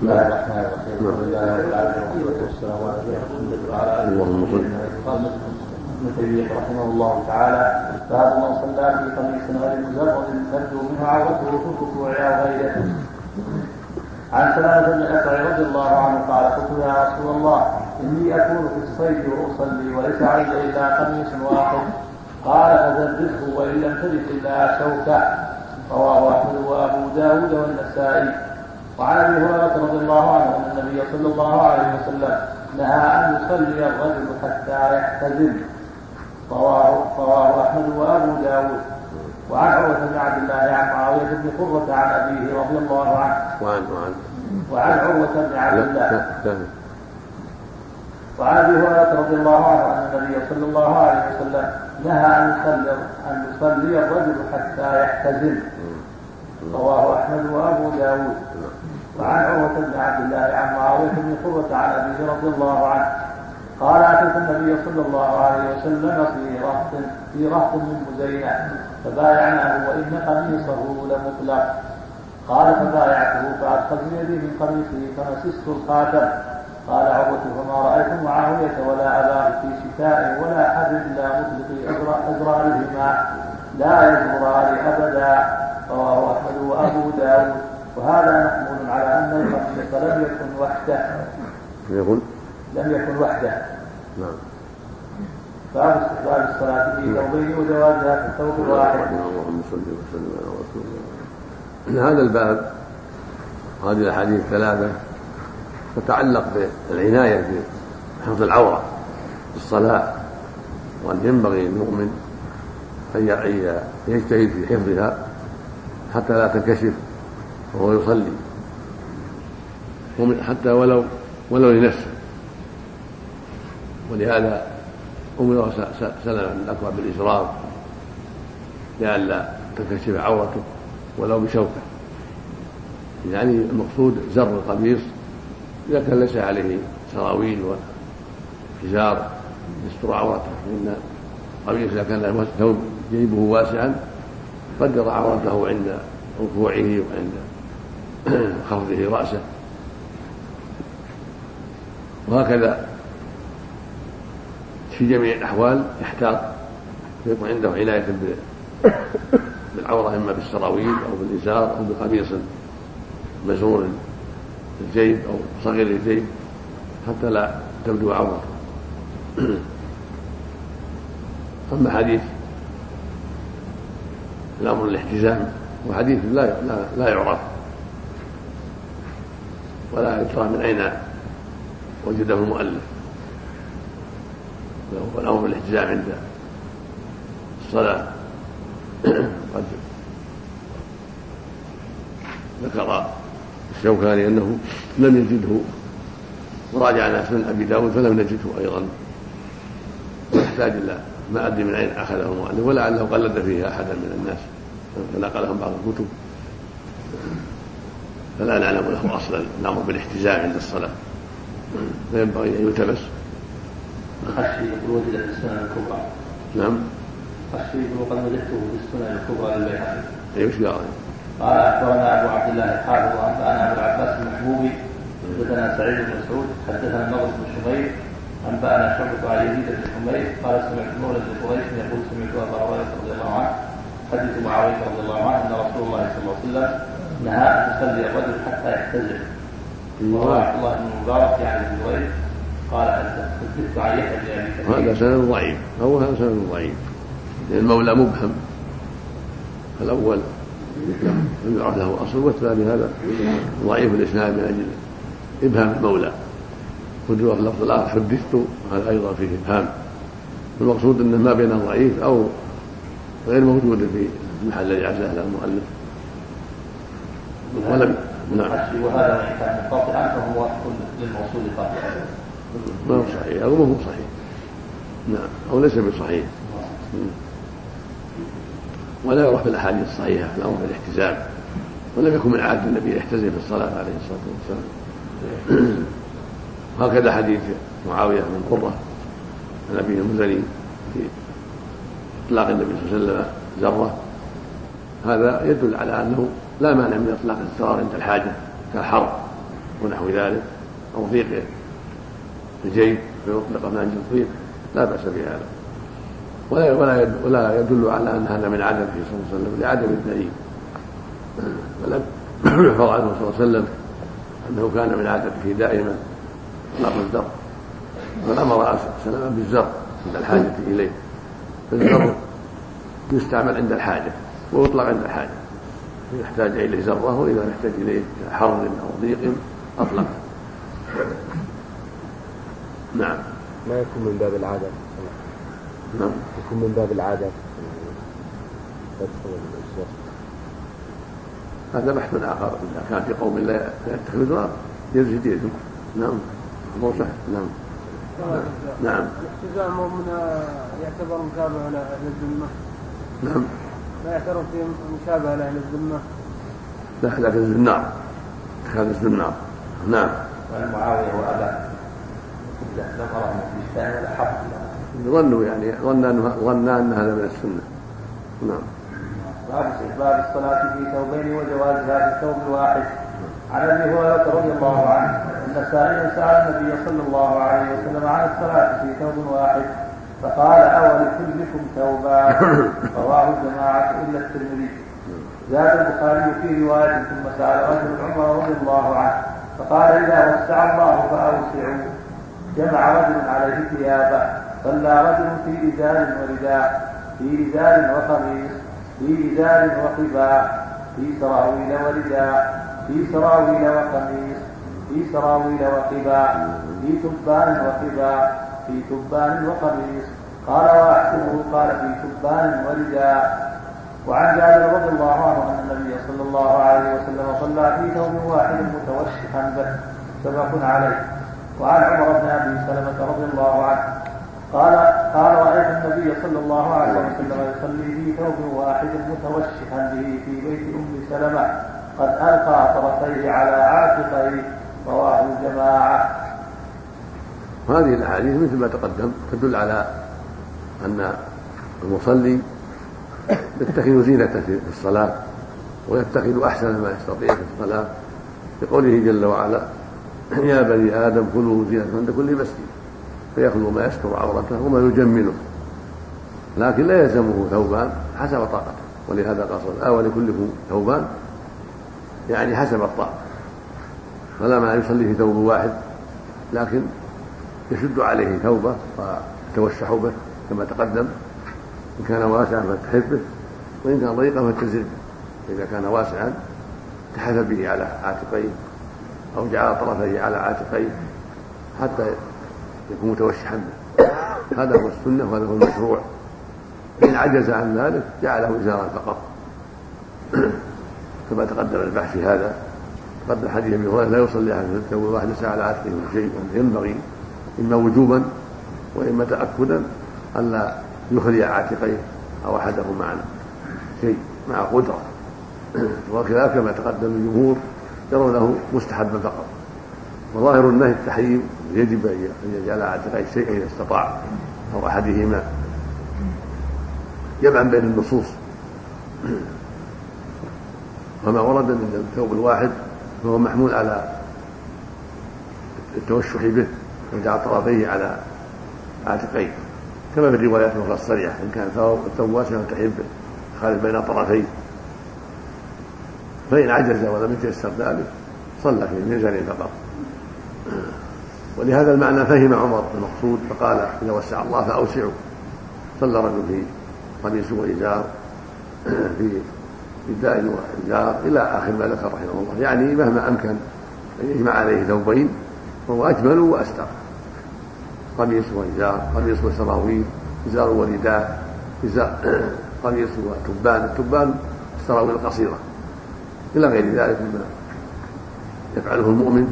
بسم الله الرحمن الرحيم. الحمد لله رب العالمين والصلاة والسلام على محمد وعلى آله وصحبه. قال ابن تيمية رحمه الله تعالى: باب من صلى في قميص غير مزرد تبدو منه عورته في الركوع أو غيره. عن سلامة بن الأكوع رضي الله عنه قال: قلت يا رسول الله إني أكون في الصيف وأصلي وليس علي إلا قميص واحد، قال: فزرده وإن لم تجد إلا شوكة. رواه أحمد وأبو داود والنسائي. وعن ابي هريره رضي الله عنه ان النبي صلى الله عليه وسلم نهى ان يصلي الرجل حتى يحتزم. رواه احمد وابو داود. وعن عروه بن عبد الله عن معاويه بن قرة عن ابيه رضي الله عنه. وعن عروه بن عبد الله وعن ابي هريره رضي الله عنه ان النبي صلى الله عليه وسلم نهى ان يصلي الرجل حتى يحتزم. رواه احمد وابو داود. وعن عروة بن عبد الله عن معاوية بن قرة عن أبيه رضي الله عنه قال: أتيت النبي صلى الله عليه وسلم في رهط من مزينة فبايعناه وإن قميصه لمطلق. قال: فبايعته فأدخلت يدي من قميصه فمسست الخاتم. قال عروة: فما رأيت معاوية ولا أباه في شتاء ولا حر إلا مطلق أزرارهما لا يزران أبدا. رواه أحمد وأبو داود. وهذا محمول على أن القميص لم يكن وحده. نعم. باب استحباب الصلاة في ثوبين وجوازها في الثوب الواحد. اللهم صل وسلم على رسول الله. هذا الباب هذه الأحاديث الثلاثة تتعلق بالعناية بحفظ العورة في الصلاة، وأن ينبغي للمؤمن أن يجتهد في حفظها حتى لا تنكشف وهو يصلي، حتى ولو لنفسه. ولهذا أمر سلمة بن الأكوع بالإسراف لئلا تنكشف عورته ولو بشوكة. يعني المقصود زر القميص إذا كان ليس عليه سراويل وحزار يستر عورته، فإن القميص إذا كان له ثوب جيبه واسعا قدر عورته عند ركوعه وعند خفضه رأسه. وهكذا في جميع الأحوال يحتاط يكون عنده عناية بالعورة، إما بالسراويل أو بالإزار أو بقميص مزور الجيب أو صغير الجيب حتى لا تبدو عورته. أما حديث الأمر الاحتزام وحديث لا يعرف ولا يدرى من أين وجده المؤلف، وهو الأمر بالاحتزام عند الصلاة. قد ذكر الشوكاني أنه لم يجده، وراجعنا سنن أبي داود فلم نجده أيضا، ويحتاج إلى ما أدري من أين أخذه المؤلف، ولعله قلد فيها أحدا من الناس فنقلهم بعض الكتب، فلا نعلم له أصلا الأمر بالاحتزام عند الصلاة، فينبغي أن يلتبس. خشي وجد في السنن الكبرى. نعم. خشي وقد وجدته في السنن الكبرى للبيهقي. أي وش قال؟ قال: أخبرنا أبو عبد الله الحافظ وأنبأنا أبو العباس المحبوبي حدثنا سعيد بن مسعود حدثنا النضر بن شمير أنبأنا شعبة على يزيد بن حمير قال: سمعت مولى بن قريش يقول: سمعت أبا هريرة رضي الله عنه حدث معاوية رضي الله عنه أن رسول الله صلى الله عليه وسلم نهى أن يصلي الرجل حتى يحتزم. وروى عبد الله بن مبارك يعني بن قريش قال: حدثت عن يحيى بن أبي كثير. هذا سند ضعيف، هذا سند ضعيف، لأن المولى مبهم، الأول لم يعرف له أصل، والثاني هذا ضعيف الإسناد من أجل إبهام المولى. وجوه اللفظ الآخر حدثت، هذا أيضا فيه إبهام. المقصود أنه ما بين ضعيف أو غير موجود في المحل الذي عزاه له المؤلف. ولم وهذا وإن كان منقطعا فهو وافق للموصول قاطعا. ما هو صحيح أو ما هو صحيح، نعم، أو ليس بصحيح، ولا يروح في الأحاديث الصحيحة في الأمر بالاحتزام، ولم يكن من عادة النبي يحتزم في الصلاة عليه الصلاة والسلام. هكذا حديث معاوية بن قرة عن أبيه المزني في إطلاق النبي صلى الله عليه وسلم زرة، هذا يدل على أنه لا مانع من إطلاق الزرار عند الحاجة كالحر ونحو ذلك، أو ضيق الجيب فيطلق فلان ضيق، لا بأس بهذا. ولا يدل على أن هذا من عدمه صلى الله عليه وسلم لعدم الدليل، ولم يحفظ عنه صلى الله عليه وسلم أنه كان من عادته دائما إطلاق الزر، بل أمر سلم بالزر عند الحاجة إليه، فالزر يستعمل عند الحاجة ويطلق عند الحاجة، يحتاج إليه زره، وإذا يحتاج إليه حر أو ضيق أطلق. نعم. ما يكون من باب العادة؟ نعم. يكون من باب العادة. هذا بحث آخر، إذا كان في قوم لا يتخذون يزيد يدهم. نعم. صح. نعم. نعم. الاحتجاج من يعتبر مشابه لأهل الذمة. نعم. لا يعتبر في مشابه لأهل الذمة. لا، لكن النار اتخاذ النار. نعم. وعن معاوية وأبا ذكر أن الإسلام الحق ظنا أن هذا من السنة. نعم. باب استحباب الصلاة في ثوبين وجوازها في ثوب واحد. عن ابي هريرة رضي الله عنه أن سائلا سأل النبي صلى الله عليه وسلم عن الصلاة في ثوب واحد فقال أول كلكم ثوبان. رواه الجماعة إلا الترمذي. زاد البخاري في رواية ثم سأل رجل عمر رضي الله عنه فقال إذا وسع الله فأوسعوا. جمع رجل عليه ثيابه، صلى رجل في إزار ورداء، في إزار وقميص، في إزار وقباء، في سراويل ورداء، في سراويل وقميص، في سراويل وقباء، في تبان وقباء، في تبان وقميص. قال وأحسبه قال في تبان ورداء. وعن جابر رضي الله عنه أن النبي صلى الله عليه وسلم صلى في ثوب واحد متوشحا به، سبق عليه. وعن عمر بن أبي سلمة رضي الله عنه قال رأيت النبي صلى الله عليه وسلم يصلي في ثوب واحد متوشحا به في بيت أم سلمة قد ألقى طرفيه على عاتقيه. رواه الجماعة. هذه الأحاديث مثل ما تقدم تدل على أن المصلي يتخذ زينة في الصلاة ويتخذ أحسن ما يستطيع في الصلاة، بقوله جل وعلا يا بني آدم كلوا زينة عند كل مسجد، فيخلو ما يستر عورته وما يجمله، لكن لا يلزمه ثوبان حسب طاقته. ولهذا قال ولكلكم ثوبان، يعني حسب الطاقة، فلا ما يصلي في ثوب واحد، لكن يشد عليه ثوبه ويتوشح به كما تقدم، إن كان واسعا فاتحف به، وإن كان ضيقا فاتزر به. إذا كان واسعا تحف به على عاتقيه أو جعل طرفيه على عاتقيه حتى يكون متوشحا به. هذا هو السنة وهذا هو المشروع. إن عجز عن ذلك جعله إزارا فقط، كما تقدم البحث في هذا. تقدم حديث ابي هريرة لا يصلي أحد في الثوب الواحد ليس على عاتقه شيء، ينبغي إما وجوبا وإما تأكدا ألا يخلي عاتقيه أو أحدهما عن شيء مع قدرة. وخلاف كما تقدم الجمهور يرونه مستحبا فقط، وظاهر النهي التحريم، يجب أن يجعل عاتقيه شيئا إذا استطاع أو أحدهما، جمعا بين النصوص. وما ورد من الثوب الواحد فهو محمول على التوشح به وجعل طرفيه على عاتقيه، كما في الروايات الأخرى الصريحة إن كان الثوب واسعا تحب خالف بين طرفيه. فإن عجز ولم يتيسر ذلك صلى في ميزان فقط. ولهذا المعنى فهم عمر المقصود فقال إذا وسع الله فأوسعوا. صلى رجل في قميص وإزار، في رداء وإزار، إلى آخر ما ذكر رحمه الله. يعني مهما أمكن أن يجمع عليه ثوبين فهو أجمل وأستر. قميص وإزار، قميص وسراويل، إزار ورداء، قميص وتبان. التبان السراويل القصيرة إلى غير ذلك مما يفعله المؤمن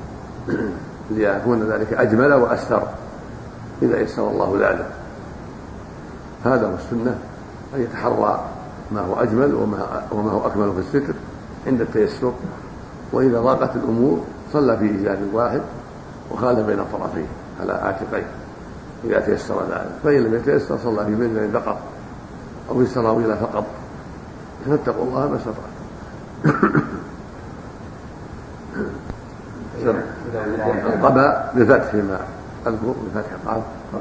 ليكون ذلك أجمل وأستر إذا يسر الله ذلك. هذا هو السنة، أن يتحرى ما هو أجمل وما هو أكمل في الستر عند التيسر. وإذا ضاقت الأمور صلى في إزار واحد وخالف بين الطرفين على عاتقيه إذا تيسر ذلك. فإن لم يتيسر صلى في ميزان فقط أو في سراويل فقط. فاتقوا الله ما استطعتم. سر القباء بالفتح فيما أذكر بفتح القاف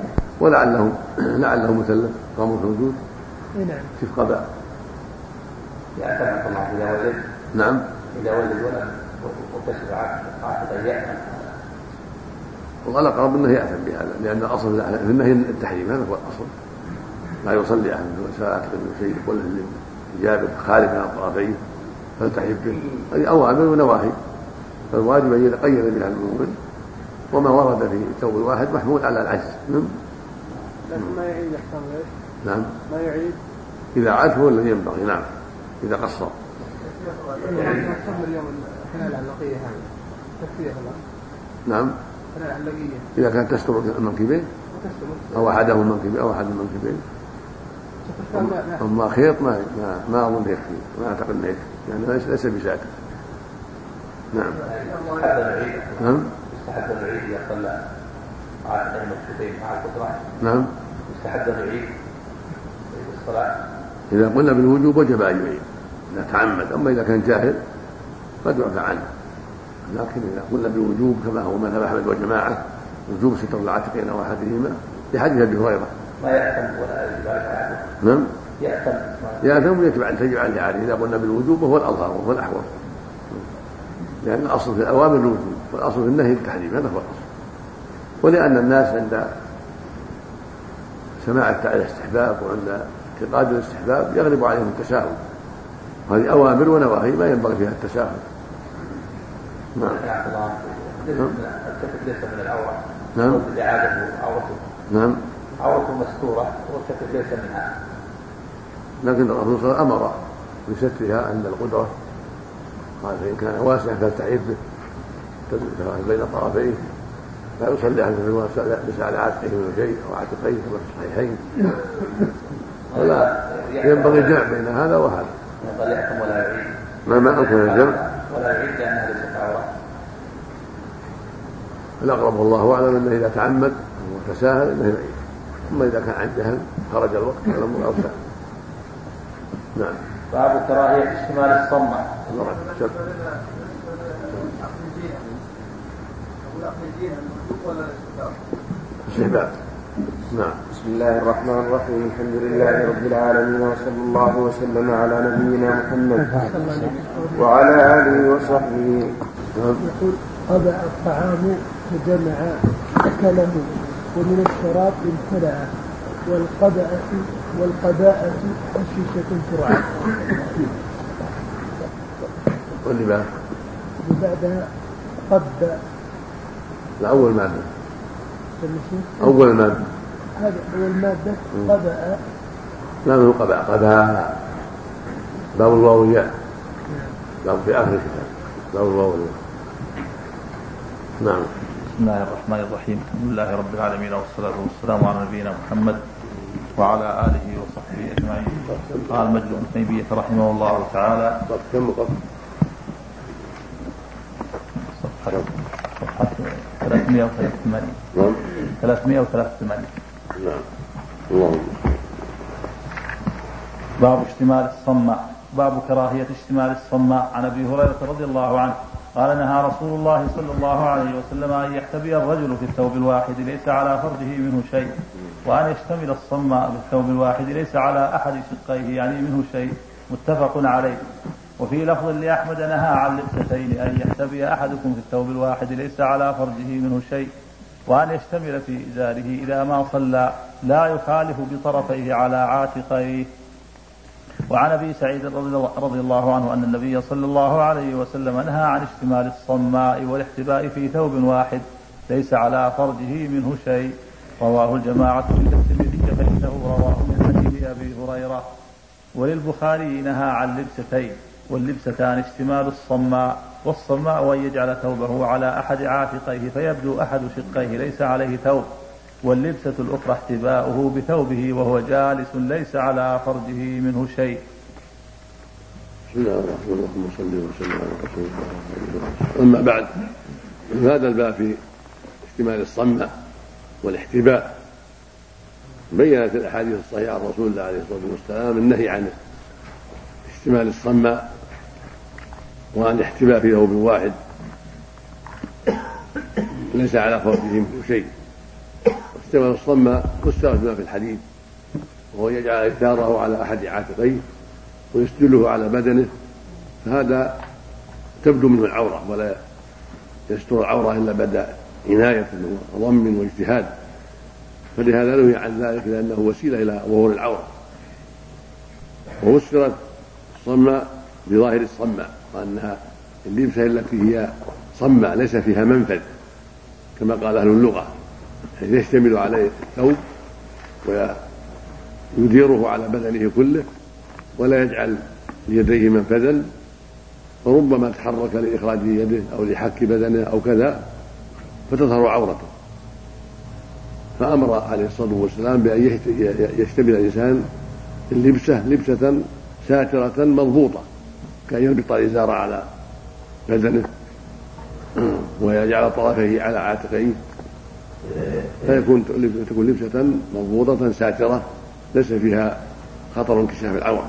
ولعله مثلث قاموس موجود. نعم. كيف قباء؟ يعتمد الله إذا ولد. نعم. إذا ولد وكشف عقد يأتم. والأقرب أنه يأتم بهذا لأن الأصل في النهي التحريم، هذا هو الأصل. لا يصلي أحد سواء شيء ولا جابر خارج عن الطرفين فالتحريم به، هذه أوامر ونواهي، فالواجب أن يتقيد بها المؤمن، وما ورد في الثوب الواحد محمول على العجز. لكن ما يعيد أحسن غير. نعم. ما يعيد إذا عاد هو الذي ينبغي. نعم. إذا قصر. اليوم الحنان العلاقية هذه تكفيها الآن. نعم. الحنان العلاقية. إذا كانت تستر المنكبين أو أحدهم المنكبين أو أحد المنكبين. أما خيط ما أظن يكفي، ما أعتقد أنه يكفي، يعني ليس بساتر. نعم. نعم. يستحب العيد إذا صلى على المكتوبين مع القدرة. نعم. يستحب العيد الصلاة. إذا قلنا بالوجوب وجب أن يعيد إذا تعمد، أما إذا كان جاهل قد يعفى عنه، لكن إذا قلنا بالوجوب كما هو مذهب أحمد وجماعة وجوب ستر العاتقين أو أحدهما لحديث أبي هريرة. ما يأتم ولا يجب عليه. نعم. يأتم ويجب أن تجب عليه عادة. إذا قلنا بالوجوب وهو الأظهر وهو الأحوط، لأن الأصل في الأوامر الوجوب والأصل في النهي التحريم، هذا هو الأصل. ولأن الناس عند سماع الاستحباب وعند اعتقاد الاستحباب يغلب عليهم التساهل، هذه أوامر ونواهي ما ينبغي فيها التساهل. نعم. الكتف ليس من العورة. نعم. عورته. نعم. عورته مستورة والكتف ليس منها. لكن الرسول صلى الله عليه وسلم أمر بسترها عند القدرة، قال فإن كان واسعا فلتعيد به بين طرفيه، لا يصلي أحد ليس على عاتقه من شيء أو عاتقيه كما في الصحيحين، ولا ينبغي الجمع بين هذا وهذا. ينبغي يحكم ولا يعيد. ما أمكن الجمع ولا يعيد لأنها ليست عورة. الأقرب والله أعلم أنه إذا تعمد وتساهل أنه يعيد، أما إذا كان عن جهل خرج الوقت فالأمر أوسع. نعم. باب كراهية اشتمال الصمة. استحباب. نعم. بسم الله الرحمن الرحيم، الحمد لله رب العالمين، وصلى الله وسلم على نبينا محمد وعلى آله وصحبه. يقول قبع الطعام فجمع أكله ومن الشراب امتلأه والقباءة حشيشة ترعى. واللي بعد وبعدها قب. الأول مادة. أول مادة. هذا أول مادة قبأ. لا من قبأ قباء باب الواو ياء، باب في آخر الكتاب باب الواو ياء. نعم. بسم الله الرحمن الرحيم، الحمد لله رب العالمين والصلاة والسلام على نبينا محمد وعلى آله وصحبه أجمعين. قال مجد بن تيمية رحمه الله تعالى كم قف؟ صفحة 383. نعم. 383. نعم. اللهم. باب اشتمال الصماء. باب كراهية اشتمال الصماء. عن أبي هريرة رضي الله عنه قال نهى رسول الله صلى الله عليه وسلم أن يحتبي الرجل في الثوب الواحد ليس على فرجه منه شيء، وأن يشتمل الصماء في الثوب الواحد ليس على أحد شقيه يعني منه شيء، متفق عليه. وفي لفظ لأحمد نهى عن لبستين، أن يحتبي أحدكم في الثوب الواحد ليس على فرجه منه شيء، وأن يشتمل في إزاره إذا ما صلى لا يخالف بطرفيه على عاتقيه. وعن أبي سعيد رضي الله عنه أن النبي صلى الله عليه وسلم نهى عن اشتمال الصماء والاحتباء في ثوب واحد ليس على فرجه منه شيء. رواه الجماعة إلا الترمذي فإنه رواه من حديث أبي هريرة. وللبخاري نهى عن لبستين، واللبستان اشتمال الصماء، والصماء أن يجعل ثوبه على أحد عاتقيه فيبدو أحد شقيه ليس عليه ثوب، واللبسة الأخرى احتباؤه بثوبه وهو جالس ليس على فرجه منه شيء. بسم الله الرحمن الرحيم، صلى وسلم على رسول الله. أما بعد، هذا الباب في اشتمال الصمة والاحتباء بينت الأحاديث الصحيحة عن رسول الله عليه الصلاة والسلام النهي عن اشتمال الصمة وعن الاحتباء في ثوب واحد ليس على فرجه منه شيء. واستعمال الصم فسر بما في الحديث، وهو يجعل إثاره على أحد عاتقيه ويسدله على بدنه، فهذا تبدو منه العورة، ولا يستر العورة إلا بعد عناية وضم واجتهاد، فلهذا نهي عن ذلك لأنه وسيلة إلى ظهور العورة. وفسرت الصمة بظاهر الصمة، وأنها اللبسة التي هي صمة ليس فيها منفذ، كما قال أهل اللغة، يعني يشتمل عليه الثوب ويديره على بدنه كله ولا يجعل ليديه منفذا، وربما تحرك لإخراج يده أو لحك بدنه أو كذا فتظهر عورته. فأمر عليه الصلاة والسلام بأن يشتمل الإنسان لبسة ساترة مضبوطة، كأن يربط الإزار على بدنه ويجعل طرفيه على عاتقيه، تكون لبسة مضبوطة ساترة ليس فيها خطر انكشاف العورة.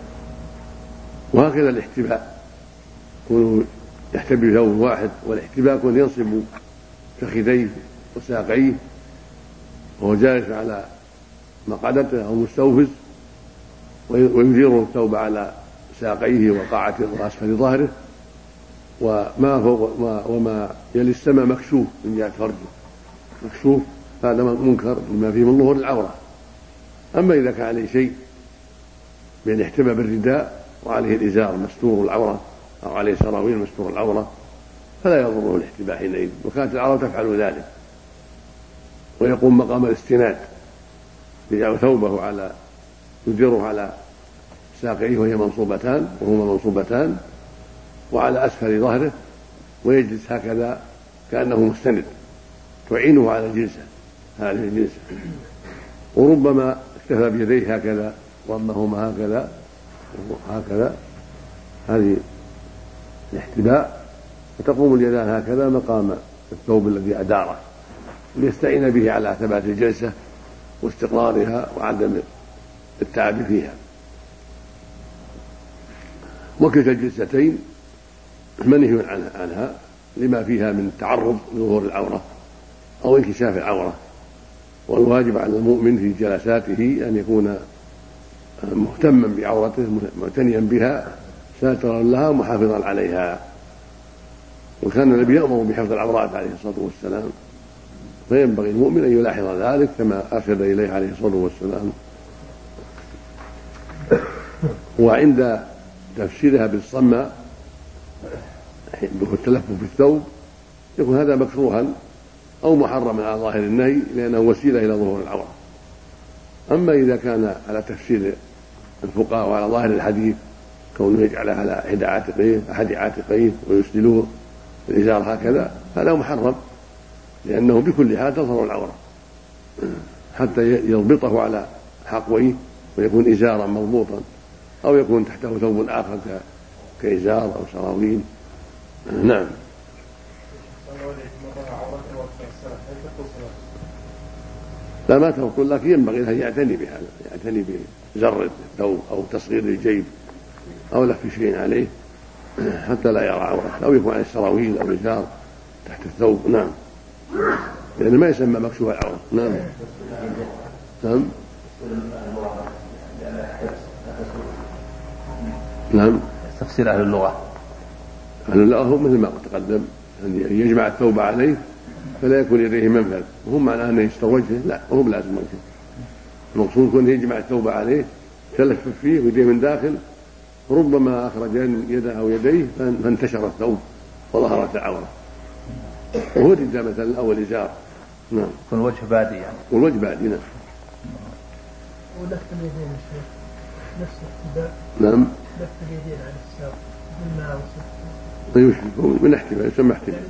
وهكذا الاحتباء، يكون يحتبي ثوب واحد، والاحتباء يكون ينصب فخذيه وساقيه وهو جالس على مقعدته أو مستوفز، ويدير الثوب على ساقيه وقاعة وأسفل ظهره، وما فوق وما يلي السماء مكشوف من جهة فرجه مكشوف، هذا منكر لما فيه من ظهور العورة. أما إذا كان عليه شيء بأن يحتمى بالرداء وعليه الإزار مستور العورة أو عليه سراويل مستور العورة فلا يضره الاحتباء حينئذ، وكانت العرب تفعل ذلك، ويقوم مقام الاستناد، يجعل ثوبه يديره على ساقيه وهما منصوبتان وعلى أسفل ظهره، ويجلس هكذا كأنه مستند تعينه على الجلسة، هذه الجلسة. وربما اكتفى بيديه هكذا ضمهما هكذا هذه الاحتباء، فتقوم اليدان هكذا مقام الثوب الذي أداره ليستعين به على ثبات الجلسة واستقرارها وعدم التعب فيها. وكلتا الجلستين منهي عنها لما فيها من تعرض لظهور العورة أو انكشاف العورة. والواجب على المؤمن في جلساته أن يكون مهتما بعورته معتنيا بها ساترا لها ومحافظا عليها. وكان النبي يأمر بحفظ العورات عليه الصلاة والسلام، فينبغي المؤمن أن يلاحظ ذلك كما أرشد إليه عليه الصلاة والسلام. وعند تفسيرها بالصمة بالتلفف بالثوب يكون هذا مكروها أو محرما على ظاهر النهي لأنه وسيلة إلى ظهور العورة. أما إذا كان على تفسير الفقهاء وعلى ظاهر الحديث كونه يجعله على أحد عاتقيه ويسدلوه الإزار هكذا هذا محرم، لأنه بكل حال تظهر العورة حتى يضبطه على حقويه ويكون إزارا مضبوطا، أو يكون تحته ثوب آخر كإزار أو سراويل. نعم. لا ما تقول، لكن ينبغي أن يعتني بهذا، يعتني بزر الثوب أو تصغير الجيب أو لف شيء عليه حتى لا يرى عورة، أو يكون عليه السراويل أو الإزار تحت الثوب. نعم، لأن ما يسمى مكشوف العورة. نعم. نعم. نعم. تفسير أهل اللغة. أهل اللغة هو مثل ما تقدم أن يجمع الثوب عليه فلا يكون يديه منفذ، وهم معناه أنه يستر وجهه، لا وهو لازم وجهه، المقصود يكون يجمع الثوب عليه تلفف فيه ويديه من داخل، ربما أخرج يده أو يديه فانتشر الثوب وظهرت العورة، وهو الرداء مثلا أو الإزار. نعم. يكون الوجه بادي يعني. والوجه بادي. نعم. ولف اليدين يا شيخ نفس الاحتباء. نعم. لف اليدين على الساق بالماء طيب من احتباء يسمى احتباء.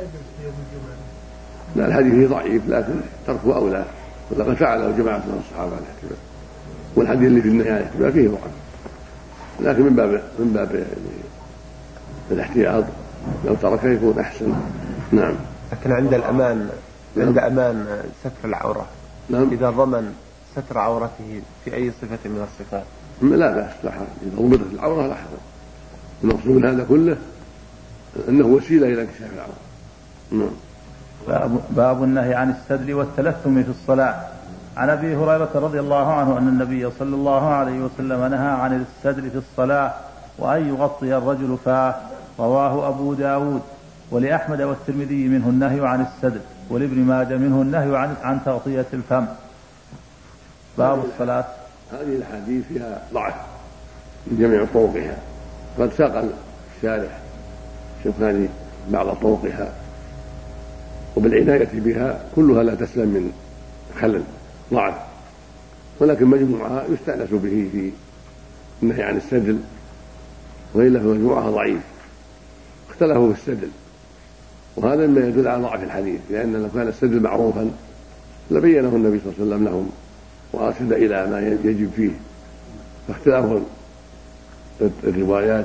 لا الحديث فيه ضعيف لكن تركه أولى، ولقد فعله جماعة من الصحابة على الاحتباء، والحديث اللي في النهاية على الاحتباء فيه ضعف، لكن من باب الاحتياط لو تركه يكون أحسن. نعم. لكن عند الأمان، عند أمان ستر العورة. نعم. إذا ضمن ستر عورته في أي صفة من الصفات لا بأس، لا حرج، إذا ضمنت العورة لا حرج. المقصود من هذا كله أنه وسيلة إلى انكشاف العورة. نعم. باب النهي عن السدل والتلثم في الصلاة. عن أبي هريرة رضي الله عنه أن النبي صلى الله عليه وسلم نهى عن السدل في الصلاة وأن يغطي الرجل فاه. رواه أبو داود. ولأحمد والترمذي منه النهي عن السدل، ولابن ماجه منه النهي عن تغطية الفم. باب الصلاة. هذه الحديث فيها ضعف من جميع طرقها، قد ساق الشارح شوفاني بعض طرقها، وبالعناية بها كلها لا تسلم من خلل ضعف، ولكن مجموعها يستأنس به في النهي عن السدل، وإلا فمجموعها ضعيف. اختلفوا في السدل، وهذا مما يدل على ضعف الحديث، لأن لو كان السدل معروفا لبينه النبي صلى الله عليه وسلم لهم وأرشد إلى ما يجب فيه. فاختلاف الروايات،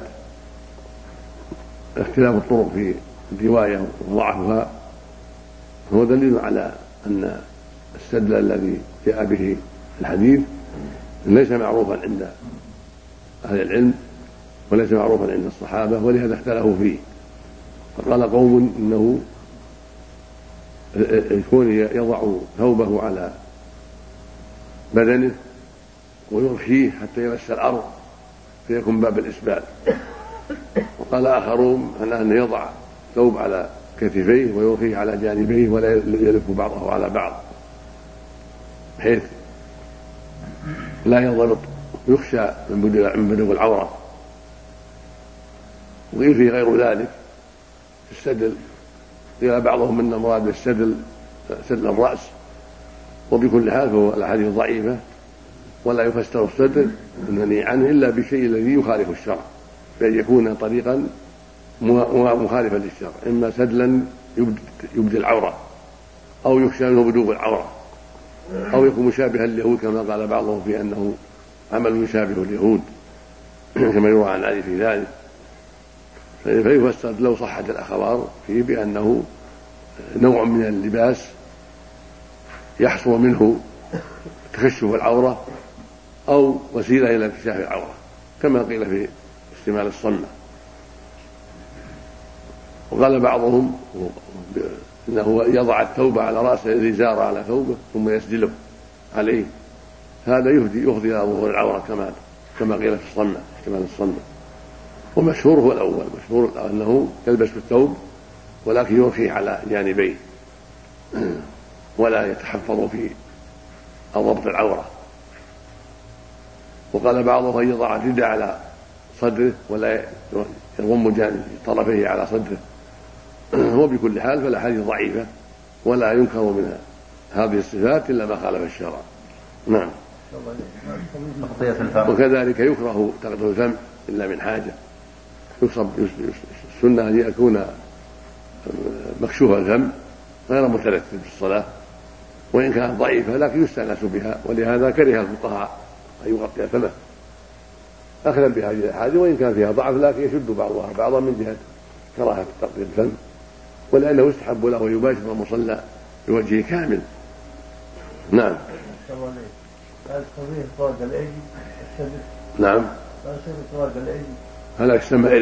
اختلاف الطرق في الرواية وضعفها هو دليل على أن السدل الذي جاء به الحديث ليس معروفا عند أهل العلم وليس معروفا عند الصحابة، ولهذا اختلفوا فيه. فقال قوم إنه يكون يضع ثوبه على بدنه ويرخيه حتى يمس الأرض فيكون باب الإسبال. وقال آخرون أنه يضع ثوب على كتفيه ويرخيه على جانبيه ولا يلف بعضه على بعض بحيث لا ينضبط يخشى من بدو العورة. وقيل فيه غير ذلك في السدل، قيل بعضهم أن المراد بالسدل سدل الرأس، وبكل حال فهو الأحاديث ضعيفة ولا يفسر السدل المنهي عنه إلا بالشيء الذي يخالف الشرع، بأن يكون طريقا مخالفا للشرع، إما سدلا يبدي العورة أو يخشى منه بدو العورة، أو يكون مشابها لليهود كما قال بعضهم في أنه عمل يشابه اليهود كما يروى عن علي في ذلك. فيفسر لو صحت الأخبار فيه بأنه نوع من اللباس يحصل منه تكشف العورة أو وسيلة إلى انكشاف العورة، كما قيل في استعمال الصمة. وقال بعضهم إنه يضع الثوب على رأسه الإزار على ثوبه ثم يسدله عليه، هذا يفضي إلى ظهور العورة كما قيل في الصمة استعمال الصمة. ومشهور هو الأول، مشهور أنه يلبس الثوب ولكن يرخيه على جانبيه ولا يتحفظ في ضبط العورة. وقال بعضهم أن يضع الرداء على صدره ولا يضم جانب طرفيه على صدره. وبكل حال فالأحاديث ضعيفة ولا ينكر من هذه الصفات إلا ما خالف الشرع. نعم. وكذلك يكره تغطية الفم إلا من حاجة، السنة أن يكون مكشوف الفم غير متلثم في الصلاة، وإن كانت ضعيفة لكن يستأنس بها، ولهذا كره الفقهاء أن يغطي فمه أخذا بهذه الأحاديث، وإن كان فيها ضعف لكن يشد بعضها من جهة كراهة تغطية الفم، ولأنه يستحب له يباشر المصلى بوجهه كامل. نعم. نعم. هذا يسمى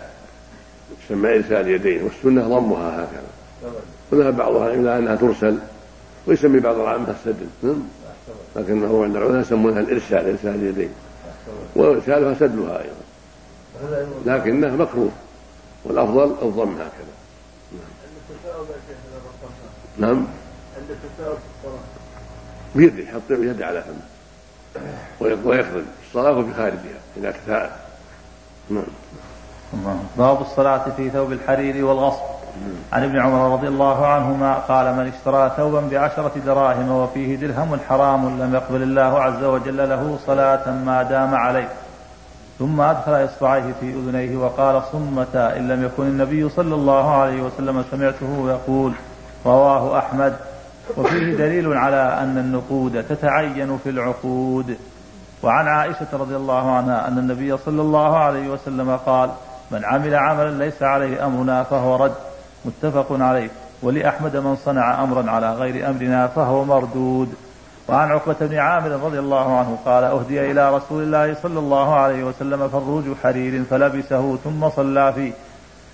إرسال يدين، والسنة ضمها هكذا، وذهب بعضها إلى أنها ترسل، ويسمي بعض العامة السدل، لكن هو عند العلماء يسمونها إرسال اليدين، وإرسالها سدلها أيضا، لكنه مكروه والأفضل الضم هكذا. نعم. عند التساؤل في الصلاة بيده يحط يده على فمه ويخرج الصلاة وفي خارجها إذا تساءل. نعم. باب الصلاة في ثوب الحرير والغصب. عن ابن عمر رضي الله عنهما قال: من اشترى ثوبا ب10 دراهم وفيه درهم حرام لم يقبل الله عز وجل له صلاة ما دام عليه. ثم أدخل إصبعيه في أذنيه وقال: صمتا، إن لم يكن النبي صلى الله عليه وسلم سمعته يقول. رواه أحمد. وفيه دليل على أن النقود تتعين في العقود. وعن عائشة رضي الله عنها أن النبي صلى الله عليه وسلم قال: من عمل عملا ليس عليه أمرنا فهو رد. متفق عليه. ولأحمد: من صنع أمرا على غير أمرنا فهو مردود. وعن عقبة بن عامر رضي الله عنه قال: أهدي إلى رسول الله صلى الله عليه وسلم فروج حرير فلبسه ثم صلى فيه،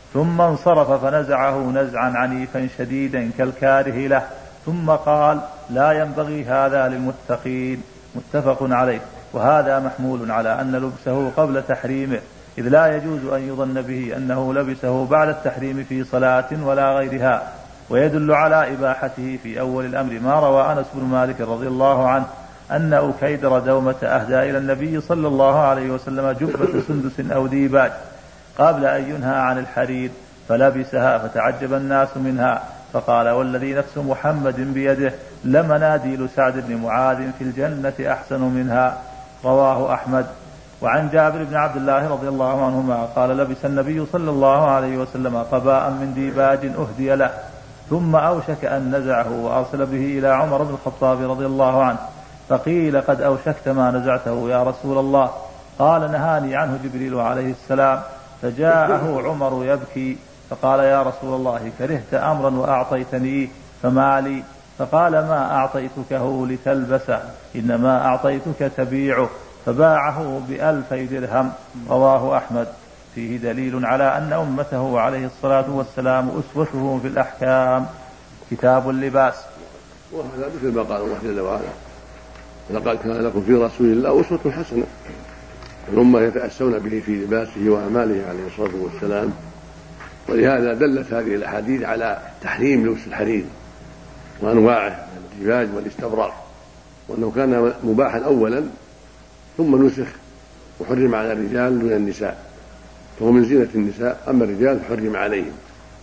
ثم انصرف فنزعه نزعا عنيفا شديدا كالكاره له، ثم قال: لا ينبغي هذا للمتقين. متفق عليه. وهذا محمول على أن لبسه قبل تحريمه، إذ لا يجوز أن يظن به أنه لبسه بعد التحريم في صلاة ولا غيرها. ويدل على إباحته في أول الأمر ما روى أنس بن مالك رضي الله عنه أن أكيدر دومة أهدى إلى النبي صلى الله عليه وسلم جبة سندس أو ديباج قبل أن ينهى عن الحرير، فلبسها فتعجب الناس منها، فقال: والذي نفس محمد بيده لمناديل سعد بن معاذ في الجنة أحسن منها. رواه أحمد. وعن جابر بن عبد الله رضي الله عنهما قال: لبس النبي صلى الله عليه وسلم قباء من ديباج أهدي له، ثم أوشك أن نزعه وأرسل به إلى عمر بن الخطاب رضي الله عنه، فقيل: قد أوشكت ما نزعته يا رسول الله؟ قال: نهاني عنه جبريل عليه السلام. فجاءه عمر يبكي فقال: يا رسول الله، كرهت أمرا وأعطيتني، فما لي؟ فقال: ما أعطيتكه لتلبسه، إنما أعطيتك تبيعه، فباعه ب2000 درهم. رواه أحمد. فيه دليل على أن أمته عليه الصلاة والسلام أسوته في الأحكام. كتاب اللباس. وهذا مثل ما قال الله جل وعلا: لقد كان لكم في رسول الله أسوة حسنة. الأمة يتأسون به في لباسه وأعماله عليه الصلاة والسلام، ولهذا دلت هذه الأحاديث على تحريم لبس الحرير وأنواعه من الديباج والاستبرق، وأنه كان مباحا أولا ثم نسخ وحرم على الرجال دون النساء، فهو من زينة النساء، أما الرجال حرم عليهم.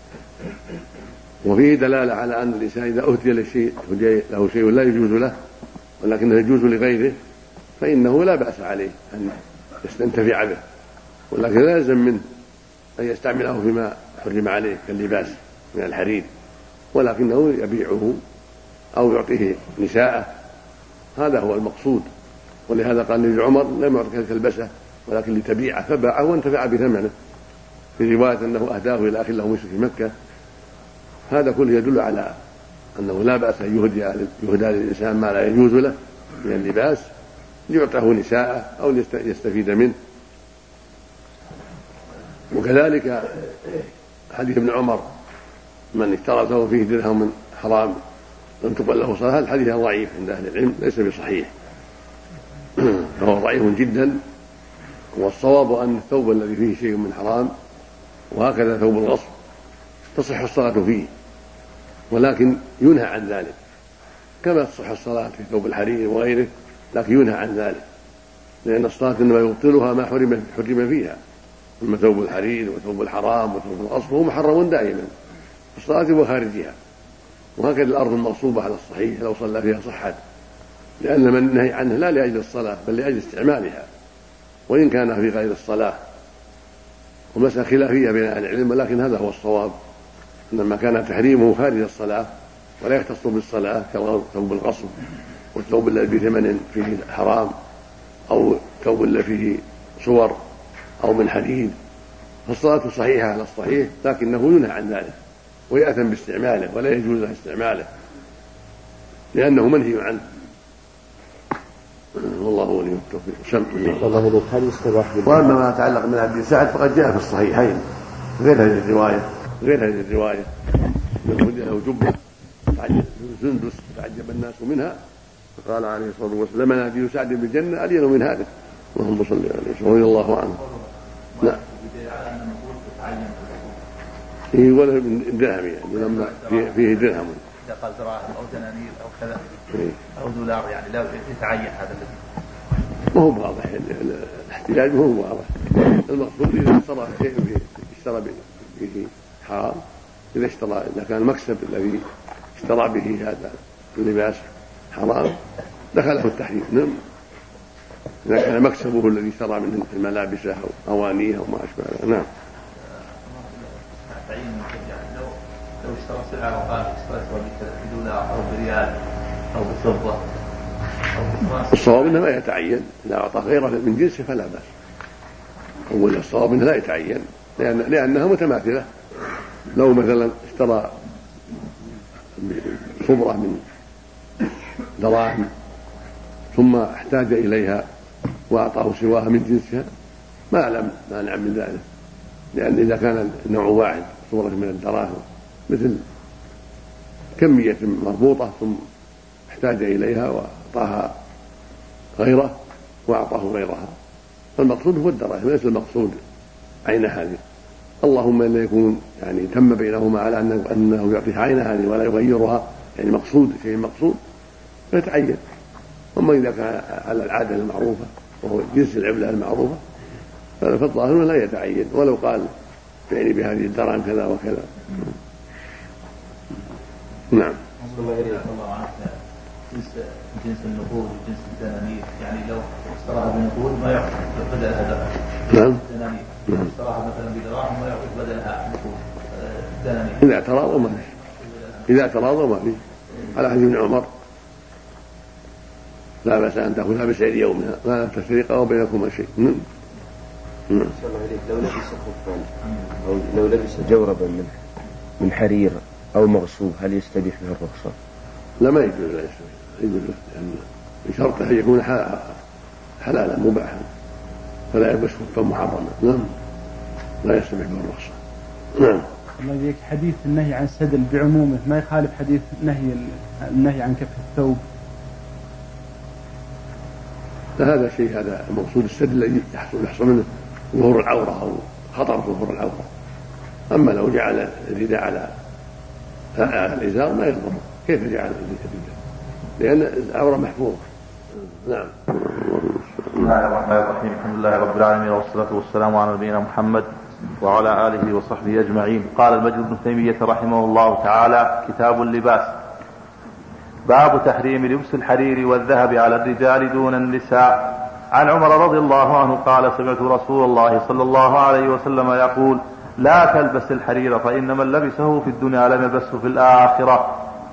وفيه دلالة على أن الإنسان إذا أهدي له شيء لا يجوز له ولكنه يجوز لغيره فإنه لا بأس عليه أن يستنتفع به، ولكن لا يلزم منه أن يستعمله فيما حرم عليه كاللباس من الحرير، ولكنه يبيعه أو يعطيه نساءه، هذا هو المقصود. ولهذا قال لعمر: لم يعطك تلبسه ولكن لتبيعه، فباعه وانتفع بثمنه. في رواية أنه أهداه إلى أخ له في مكة. هذا كله يدل على أنه لا بأس أن يهدى للإنسان ما لا يجوز له من اللباس ليعطه نساءه أو يستفيد منه. وكذلك حديث ابن عمر: من اشترى له فيه درهم من حرام لم تقبل له صلاة. الحديث ضعيف عند أهل العلم، ليس بصحيح، فهو ضعيف جدا. والصواب أن الثوب الذي فيه شيء من حرام وهكذا ثوب الغصب تصح الصلاة فيه، ولكن ينهى عن ذلك، كما تصح الصلاة في ثوب الحرير وغيره، لكن ينهى عن ذلك، لأن الصلاة إنما يبطلها ما حرم فيها، أما ثوب الحرير وثوب الحرام وثوب الغصب هو محرم دائما في الصلاة وخارجها. وهكذا الأرض المغصوبة على الصحيح لو صلى فيها صحت، لأن من نهي عنه لا لأجل الصلاة بل لأجل استعمالها، وإن كان في غير الصلاة. ومسألة خلافية بين أهل العلم، ولكن هذا هو الصواب، أنما كان تحريمه خارج الصلاة ولا يختص بالصلاة كثوب الغصب والثوب الذي بثمن فيه حرام أو ثوب الذي فيه صور أو من حديد، فالصلاة صحيحة على الصحيح، لكنه ينهى عن ذلك ويأثم باستعماله ولا يجوز له استعماله لأنه منهي عنه. والله ولي التوفيق. وأما ما يتعلق من حديث سعد فقد جاء في الصحيحين غير هذه الرواية أنه له جبة سندس تعجب الناس منها، فقال عليه الصلاة والسلام: مناديل سعد بالجنة ألين من هذا. اللهم صل عليه وسلم رضي الله عنه. نعم. ولا من درهم، يعني لما فيه درهم، إذا قال دراهم أو دنانير أو كذا أو دولار، يعني لا يتعين هذا الذي ما هو واضح، الاحتياج ما هو واضح. المقصود إذا اشترى به حرام، إذا كان المكسب الذي اشترى به هذا اللباس حرام دخله التحريم. نعم. إذا كان مكسبه الذي اشترى منه الملابس أو أوانيه أو ما أشبه. نعم. لو اشترى سلعة وقال اشتريتها بدولار أو بريال أو بفضة أو الصواب انه ما يتعين، اذا اعطى غيره من جنسه فلا باس. اول الصواب انه لا يتعين لانها متماثله. لو مثلا اشترى صبره من دراهم ثم احتاج اليها واعطاه سواها من جنسها ما لم مانع من ذلك، لأن إذا كان نوع واحد صورة من الدراهم مثل كمية مربوطة ثم احتاج إليها وأعطاها غيره وأعطاه غيرها، فالمقصود هو الدراهم ليس المقصود عين هذه. اللهم إلا يكون يعني تم بينهما على أنه يعطيها عين هذه ولا يغيرها، يعني مقصود شيء مقصود فيتعين. أما إذا كان على العادة المعروفة وهو جنس العملة المعروفة فالظاهر لا يتعين ولو قال يعني بهذه الدراهم كذا وكذا. نعم. جنس النقود وجنس الدنانير، يعني لو اشتراها بنقود ما يعطي بدلها نعم. دنانير، اشتراها مثلا بدراهم ما يعطي بدلها نقود دنانير. إذا اعتراضوا ما فيه على حديث ابن عمر لا بأس أن تأخذها بسعر يومها ما لم تسرق بينكما شيء. لو لبس خفا أو لو لبس جوربا من حرير أو مغصوب هل يستبيح به الرخصة؟ لا ما يجوز، لا يجوز لأن بشرط أن يكون حلالا مباحا فلا يلبس خفا محرما. نعم لا يستبيح به الرخصة. نعم. الله يجزيك، حديث النهي عن السدل بعمومه ما يخالف حديث النهي عن كف الثوب؟ هذا شيء، هذا مقصود السدل الذي يحصل منه ظهور العورة أو خطر ظهور العورة. أما لو جعل الرداء على الإزار ما يضر، كيف جعل الرداء؟ لأن العورة محفوظة. نعم. بسم الله الرحمن الرحيم، الحمد لله رب العالمين والصلاة والسلام على نبينا محمد وعلى آله وصحبه أجمعين. قال المجد بن تيمية رحمه الله تعالى: كتاب اللباس. باب تحريم لبس الحرير والذهب على الرجال دون النساء. عن عمر رضي الله عنه قال: سمعت رسول الله صلى الله عليه وسلم يقول: لا تلبس الحرير فإن من لبسه في الدنيا لم يلبسه في الآخرة.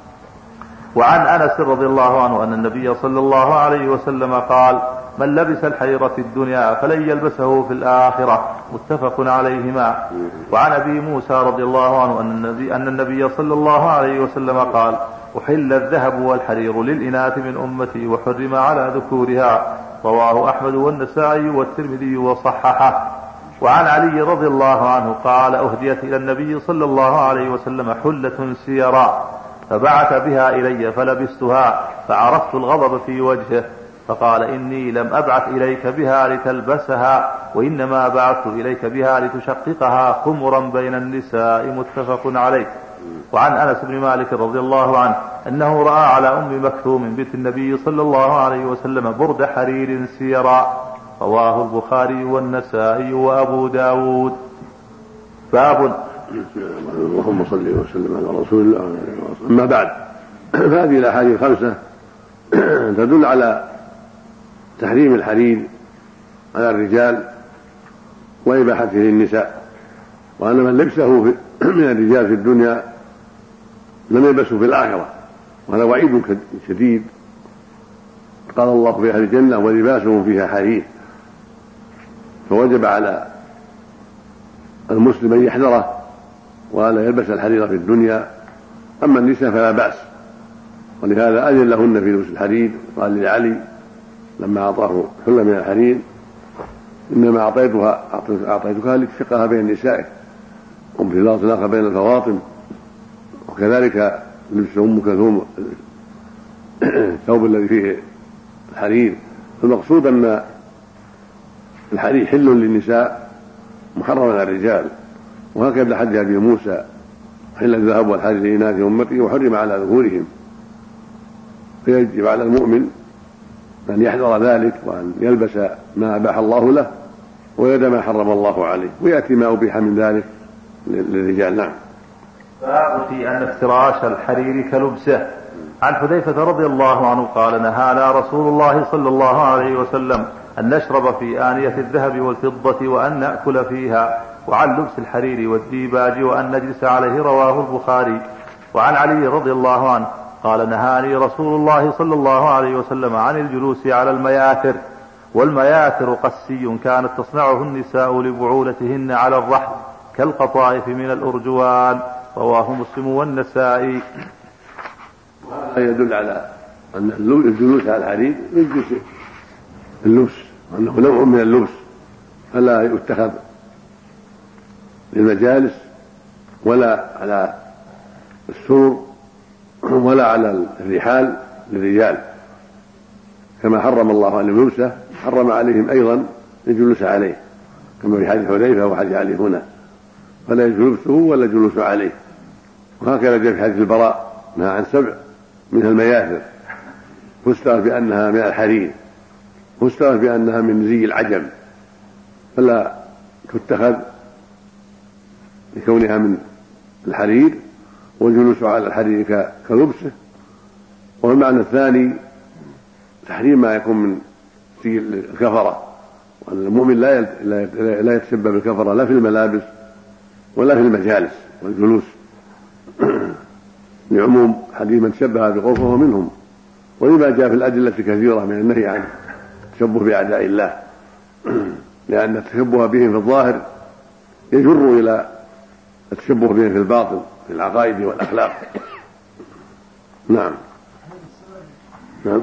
وعن أنس رضي الله عنه أن النبي صلى الله عليه وسلم قال: من لبس الحرير في الدنيا فلن يلبسه في الآخرة. متفق عليهما. وعن أبي موسى رضي الله عنه أن النبي صلى الله عليه وسلم قال: أحل الذهب والحرير للإناث من أمتي وحرم على ذكورها. رواه أحمد والنسائي والترمذي وصححه. وعن علي رضي الله عنه قال: أهديت إلى النبي صلى الله عليه وسلم حلة سيراء فبعث بها إلي فلبستها فعرفت الغضب في وجهه فقال: إني لم أبعث إليك بها لتلبسها وإنما بعثت إليك بها لتشققها خمرا بين النساء. متفق عليه. وعن أنس بن مالك رضي الله عنه أنه رأى على أم مكتوم بنت النبي صلى الله عليه وسلم برد حرير سيراء. رواه البخاري والنسائي وأبو داود. باب. اللهم صل وسلم على رسول الله. أما بعد، فهذه الأحاديث الخمسة تدل على تحريم الحرير على الرجال وإباحته للنساء، وأن من لبسه من الرجال في الدنيا لم يلبسه في الآخرة، وهذا وعيد شديد. قال الله في أهل الجنة: ولباسهم فيها حرير. فوجب على المسلم أن يحذره ولا يلبس الحرير في الدنيا. أما النساء فلا بأس، ولهذا أذن لهن في لبس الحرير. قال لعلي لما أعطاه حلة من الحرير: إنما أعطيتها لتشقها بين نسائك، وفي لفظ آخر بين الفواطم. وكذلك لبس أم كلثوم الثوب الذي فيه الحرير. فالمقصود أن الحرير حل للنساء محرم على الرجال، وهكذا حديث أبي موسى: حل الذهب والحرير لإناث أمتي وحرم على ذكورهم. فيجب على المؤمن أن يحذر ذلك وأن يلبس ما أباح الله له ويدع ما حرم الله عليه، ويأتي ما أبيح من ذلك للرجال. نعم. باب في أن افتراش الحرير كلبسه. عن حذيفة رضي الله عنه قال: نهانا رسول الله صلى الله عليه وسلم أن نشرب في آنية الذهب والفضة وأن نأكل فيها، وعن لبس الحرير والديباج وأن نجلس عليه. رواه البخاري. وعن علي رضي الله عنه قال: نهاني رسول الله صلى الله عليه وسلم عن الجلوس على المياثر. والمياثر قسي كانت تصنعه النساء لبعولتهن على الرحل كالقطائف من الأرجوان. رواه مسلم والنسائي. هذا يدل على أن الجلوس على الحرير من جنس اللبس، وأنه نوع من اللبس، فلا يتخذ للمجالس ولا على السرر ولا على الرحال للرجال، كما حرم الله أن يلبسه حرم عليهم أيضا الجلوس عليه، كما في حديث حذيفة وحديث علي هنا، فلا يجوز لبسه ولا الجلوس عليه. وهكذا جاء في حديث البراء نهى عن 7 منها المياثر، فاستوى بأنها من الحرير، فاستوى بأنها من زي العجم، فلا تتخذ لكونها من الحرير والجلوس على الحرير كلبسه. والمعنى الثاني تحريم ما يكون من زي الكفرة، وأن المؤمن لا يتشبه بالكفرة لا في الملابس ولا في المجالس والجلوس لعموم حديث من تشبه بقوم فهو منهم، ولما جاء في الأدلة كثيرة من النهي عن التشبه بأعداء الله، لأن التشبه بهم في الظاهر يجر إلى التشبه بهم في الباطن في العقائد والأخلاق. نعم. نعم.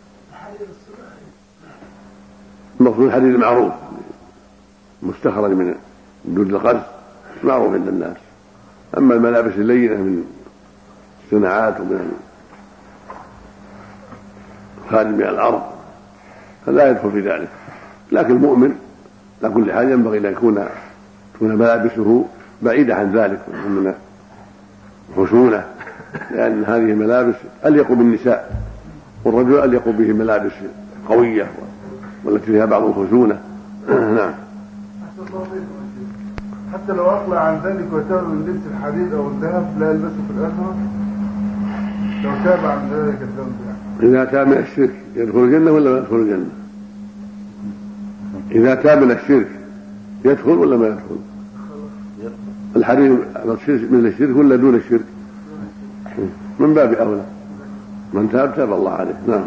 المقصود الحديث المعروف مستخرج من دود القرز معروف عند الناس. أما الملابس اللينة من الصناعات ومن خارج من الأرض فلا يدخل في ذلك، لكن المؤمن على كل حال ينبغي أن تكون ملابسه بعيدة عن ذلك من خشونة، لأن هذه الملابس أليق بالنساء، والرجل أليق به ملابس قوية والتي فيها بعض الخشونة. نعم. حتى لو أطلع عن ذلك وتاب من لبس الحديد أو الذهب لا يلبسه في الآخرة، لو تاب عن ذلك الذنب إذا تاب من الشرك يدخل الجنة ولا ما يدخل الجنة؟ إذا تاب من الشرك يدخل ولا ما يدخل؟ الحديث من الشرك ولا دون الشرك؟ من باب أولى، من تاب تاب الله عليه. نعم.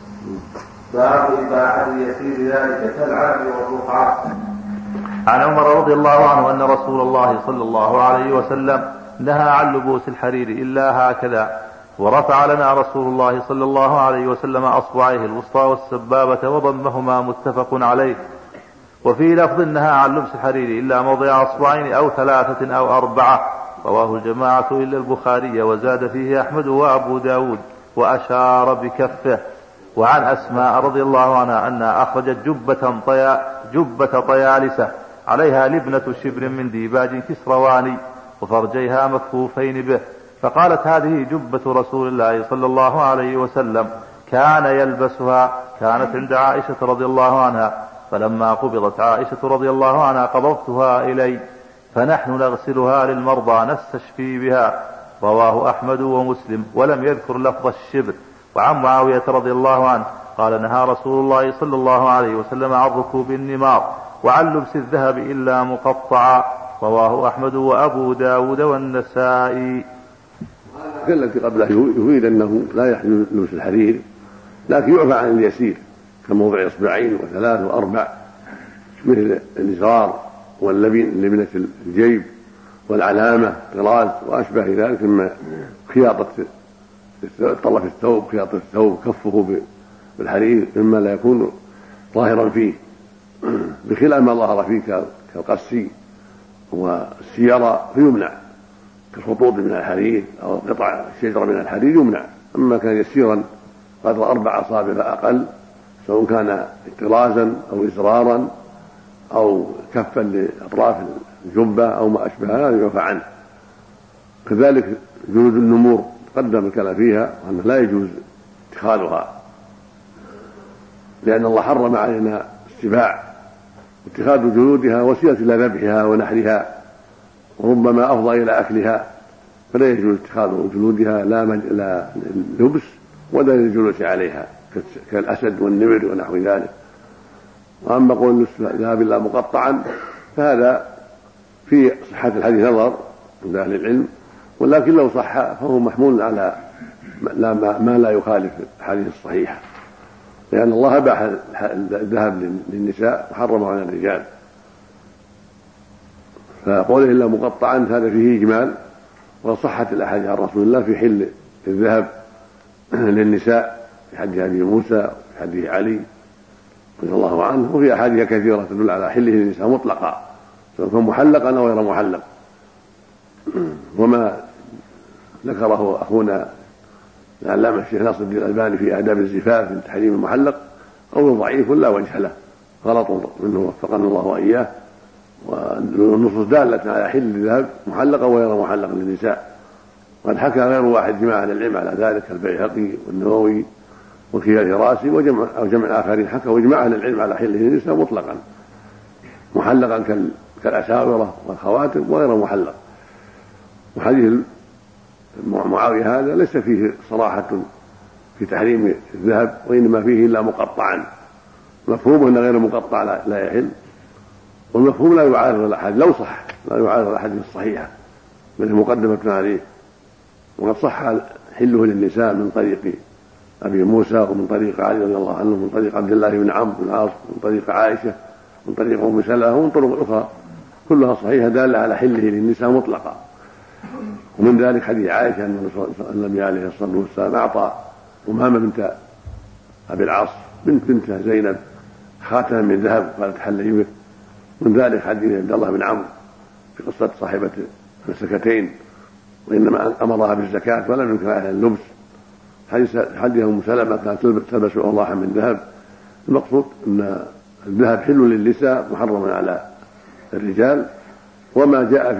باب إباحة يسير ذلك كالعبد والرقعة. عن عمر رضي الله عنه أن رسول الله صلى الله عليه وسلم نهى عن لبوس الحرير إلا هكذا، ورفع لنا رسول الله صلى الله عليه وسلم أصبعيه الوسطى والسبابة وضمهما، متفق عليه. وفي لفظ نهى عن لبس الحرير إلا موضع أصبعين أو 3 أو 4، رواه الجماعة إلا البخاري، وزاد فيه أحمد وأبو داود وأشار بكفه. وعن أسماء رضي الله عنها أنها أخرجت جبة طيالسة عليها لبنة شبر من ديباج كسرواني وفرجيها مكفوفين به، فقالت هذه جبة رسول الله صلى الله عليه وسلم كان يلبسها، كانت عند عائشة رضي الله عنها، فلما قبضت عائشة رضي الله عنها قبضتها إلي، فنحن نغسلها للمرضى نستشفي بها. رواه أحمد ومسلم، ولم يذكر لفظ الشبر. وعن معاوية رضي الله عنه قال نهى رسول الله صلى الله عليه وسلم عن ركوب النمار وعن لبس الذهب إلا مقطعا. رواه أحمد وأبو داود والنسائي. التي قبله يفيد أنه لا يحل لبس الحرير، لكن يعفى عن اليسير كموضع 2 و3 و4 مثل الإزرار واللبنة الجيب والعلامة طراز وأشبه ذلك، مما خياطة طلف الثوب، خياطة الثوب، كفه بالحرير، مما لا يكون ظاهرا فيه، بخلاف ما ظهر فيه كالقسي والسيارة فيمنع، كالخطوط من الحرير أو قطع شجرة من الحرير يمنع. أما كان يسيرا قدر 4 أصابع فأقل، سواء كان طرازا أو إزرارا أو كفا لأطراف الجبة أو ما أشبه هذا يعفى عنه. كذلك جلود النمور تقدم الكلام فيها وأنه لا يجوز اتخاذها، لأن الله حرم علينا السباع، اتخاذ جلودها وسيلة إلى ذبحها ونحرها، وربما أفضى إلى أكلها، فلا يجوز اتخاذ جلودها لا لبس ولا للجلوس عليها كالأسد والنمر ونحو ذلك. وأما قول الذهب إلا مقطعا فهذا في صحة الحديث نظر عند أهل العلم، ولكن لو صح فهو محمول على ما لا يخالف الحديث الصحيحة، لأن الله أباح الذهب للنساء وحرمه على الرجال، فقوله إلا مقطعا هذا فيه إجمال، وصحت الأحاديث عن رسول الله في حل الذهب للنساء في حديث أبي موسى وفي حديث علي رضي الله عنه، وفي أحاديث كثيرة تدل على حله للنساء مطلقا، سواء كان محلقا أو غير محلق. وما ذكره أخونا العلامة الشيخ ناصر الدين الألباني في آداب الزفاف من تحريم المحلق قول ضعيف لا وجه له، غلط منه وفقنا الله وإياه. والنصوص دالة على حل الذهب محلقا وغير محلق للنساء، قد حكى غير واحد جماعة أهل العلم على ذلك البيهقي والنووي وكيل الهراسي وجمع آخرين حكوا وجماع أهل العلم على حله للنساء مطلقا، محلقا كالأساورة والخواتم وغير محلق. وحديث معاوية هذا ليس فيه صراحة في تحريم الذهب، وإنما فيه إلا مقطعا، مفهومه أن غير مقطع لا يحل، والمفهوم لا يعارض الأحاديث لو صح، لا يعارض الأحاديث الصحيحة بل مقدمة عليه. وقد صح حله للنساء من طريق أبي موسى ومن طريق علي رضي الله عنه ومن طريق عبد الله بن عمرو بن العاص ومن طريق عائشة ومن طريق أم سلمة ومن طرق أخرى كلها صحيحة دالة على حله للنساء مطلقا. ومن ذلك حديث عائشة أن النبي عليه الصلاة والسلام أعطى أمامة بنت أبي العاص بنت زينب خاتما من ذهب قالت حلي به. من ذلك حديث عبد الله بن عمرو في قصة صاحبة المسكتين وإنما أمرها بالزكاة ولم ينكر عليها اللبس. حديث أم سلمة كانت تلبس أوضاحا من ذهب. المقصود أن الذهب حل للنساء محرم على الرجال، وما جاء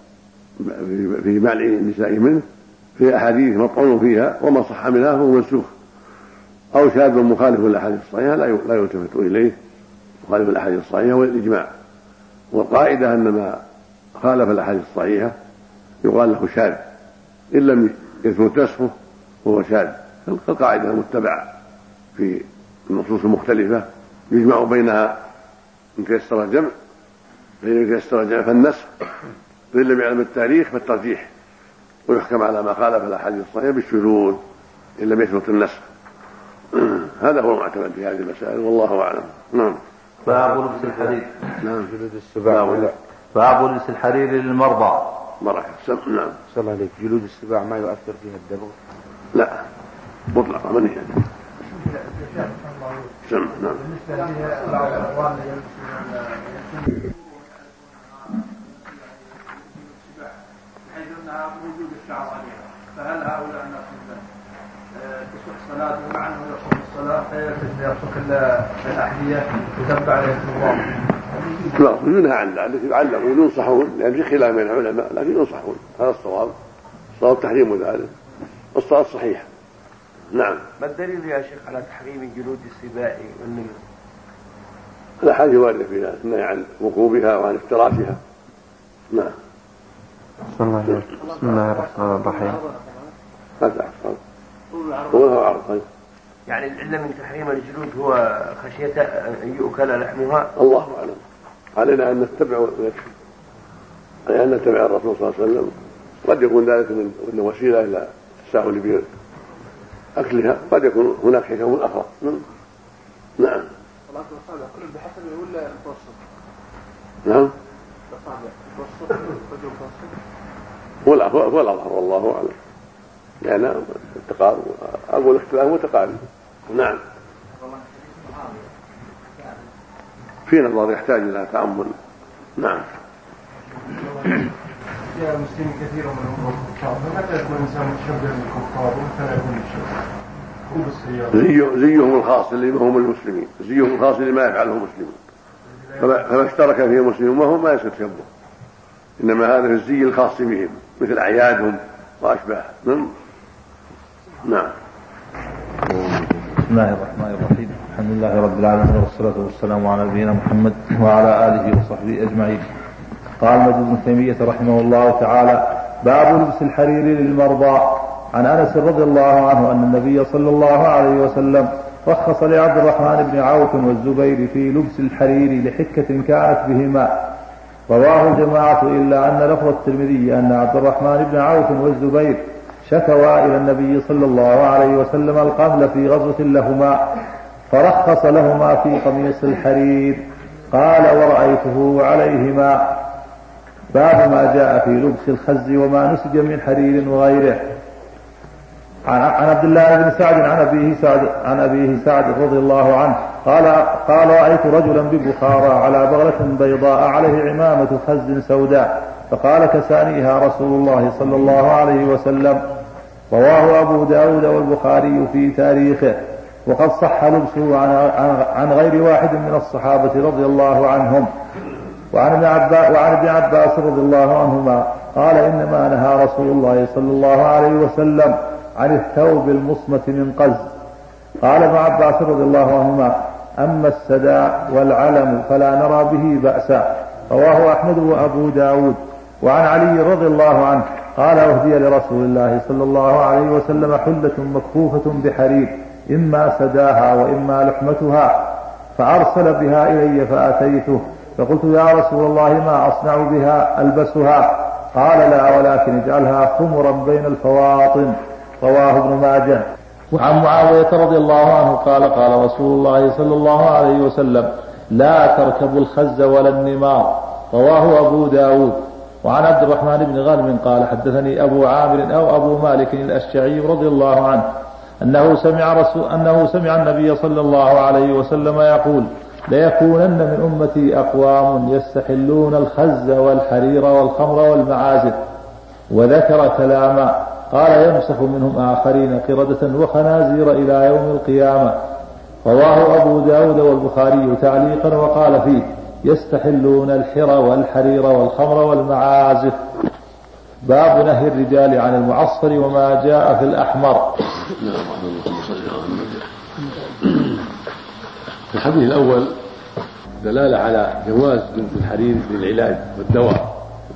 في منع النساء منه في أحاديث مطعون فيها، وما صح منها فهو منسوخ أو شاذ مخالف للأحاديث الصحيحة لا يلتفت إليه، مخالف للأحاديث الصحيحة والإجماع. والقاعدة أن ما خالف الأحاديث الصحيحة يقال له شاذ إن لم يثبت نسخه وهو شاذ. القاعدة المتبعة في النصوص المختلفة يجمع بينها إن تيسر الجمع، فإن تيسر الجمع فالنسخ، فإن لم يعلم التاريخ فالترجيح، ويحكم على ما خالف الأحاديث الصحيحة بالشذوذ إن لم يثبت النسخ. هذا هو المعتمد في هذه المسائل والله أعلم. نعم. باب لبس الحرير. نعم. جلود السباع. باب لبس الحرير للمرضى. بركة. نعم. صلى عليك. جلود السباع ما يؤثر فيها الدبغ؟ لا مطلقة من هي. سمع. نعم. حيث أنها وجود الشعر عليها، فهل هؤلاء الناس تصح صلاته مع أنه يصح الصلاة فيترك الأحذية وتبع عليه الله؟ لا ينهى عن ذلك، يعلمون ينصحون، لأن في خلاف بين العلماء لكن ينصحون، هذا الصواب تحريم ذلك، الصلاة صحيحة. نعم. ما الدليل يا شيخ على تحريم جلود السباع والنمر؟ الأحاديث واردة في ذلك، النهي عن ركوبها وعن افتراشها. نعم. بسم الله الرحمن الرحيم. هذا هو عرض. طيب. يعني العلة من تحريم الجلود هو خشية أن يؤكل لحمها؟ الله أعلم. علينا أن نتبع ويكفي، أي أن نتبع الرسول صلى الله عليه وسلم. قد يكون ذلك من وسيلة إلى التساهل بأكلها، قد يكون هناك حكم أخرى. نعم. كل بحسب ولا متوسط؟ نعم. ولا هو الأظهر والله أعلم، يعني التقارب أقول اختلاف متقارب. نعم. في نظر يحتاج إلى تأمل. نعم. يا مسلمين كثير من الكفار، فمتى يكون الإنسان متشبه بالكفار ومتى يكون الشبه؟ زيهم الخاص اللي هم المسلمين، زيهم الخاص اللي ما يفعله مسلمون، فما اشترك فيه مسلم وهم ما يصير تشبه، إنما هذا في الزي الخاص بهم مثل أعيادهم وأشباه. نعم. بسم الله الرحمن الرحيم. الحمد لله رب العالمين والصلاة والسلام على نبينا محمد وعلى آله وصحبه أجمعين. قال ابن تيمية رحمه الله تعالى: باب لبس الحرير للمرضى. عن أنس رضي الله عنه أن النبي صلى الله عليه وسلم رخص لعبد الرحمن بن عوف والزبير في لبس الحرير لحكة كانت بهما. رواه الجماعة إلا أن لفظ الترمذي أن عبد الرحمن بن عوف والزبير شكوا إلى النبي صلى الله عليه وسلم القمل في غزوة لهما فرخص لهما في قميص الحرير. قال: ورأيته عليهما. باب ما جاء في لبس الخز وما نسج من حرير وغيره. عن عبد الله بن سعد عن أبيه سعد رضي الله عنه قال رأيت رجلا ببخارى على بغلة بيضاء عليه عمامة خز سوداء فقال كسانيها رسول الله صلى الله عليه وسلم. رواه أبو داود والبخاري في تاريخه. وقد صح لبسه عن غير واحد من الصحابة رضي الله عنهم. وعن ابن عباس رضي الله عنهما قال إنما نهى رسول الله صلى الله عليه وسلم عن الثوب المصمة من قز. قال ابن عباس رضي الله عنهما أما السداء والعلم فلا نرى به بأسا. رواه أحمد وأبو داود. وعن علي رضي الله عنه قال أهدي لرسول الله صلى الله عليه وسلم حلة مكفوفة بحرير إما سداها وإما لحمتها فأرسل بها إلي فأتيته فقلت يا رسول الله ما أصنع بها ألبسها؟ قال لا ولكن اجعلها خمرا بين الفواطن. رواه ابن ماجه. وعن معاوية رضي الله عنه قال قال رسول الله صلى الله عليه وسلم لا تركبوا الخز ولا النمار. رواه أبو داود. وعن عبد الرحمن بن غانم قال حدثني أبو عامر أو أبو مالك الأشجعي رضي الله عنه أنه سمع النبي صلى الله عليه وسلم يقول ليكونن من أمتي أقوام يستحلون الخز والحرير والخمر والمعازف وذكر كلاما قال يمسخ منهم آخرين قردة وخنازير إلى يوم القيامة. رواه أبو داود والبخاري تعليقا وقال فيه يستحلون الحر والحرير والخمر والمعازف. باب نهي الرجال عن المعصر وما جاء في الأحمر. في الحديث الأول دلالة على جواز لبس الحرير للعلاج والدواء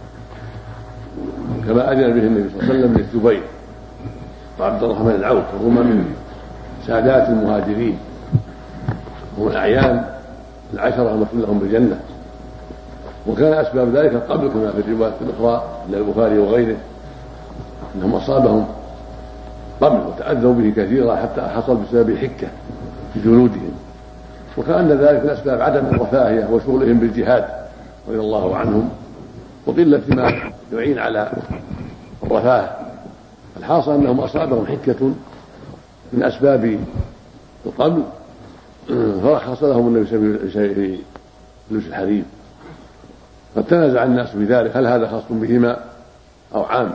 كما أذن به النبي صلى الله عليه وسلم للزبير وعبد الرحمن العوف وهما من سادات المهاجرين وهم الأعيان العشرة المكتوب لهم بالجنة. وكان أسباب ذلك قبل كما في الروايات الأخرى للبخاري وغيره أنهم أصابهم قبل وتأذوا به كثيرا حتى حصل بسبب الحكة في جلودهم. وكأن ذلك من أسباب عدم الرفاهية وشغلهم بالجهاد رضي الله عنهم وقلة ما يعين على الرفاه. الحاصل أنهم أصابهم حكة من أسباب القبل فرخص لهم النبي في لبس الحرير. قد تنازع الناس في ذلك هل هذا خاص بهما أو عام؟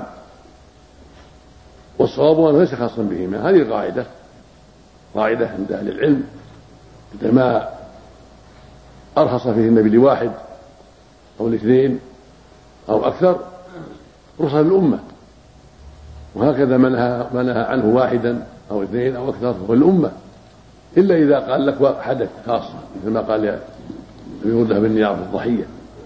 والصواب أنه ليس خاصا بهما. هذه قاعدة عند أهل العلم عندما أرخص فيه النبي لواحد أو لاثنين أو أكثر رخص للأمة. وهكذا من نهى عنه واحدا أو اثنين أو أكثر هو الأمة إلا إذا قال لك حدث خاص مثل ما قال يرده بالنيار في الضحية.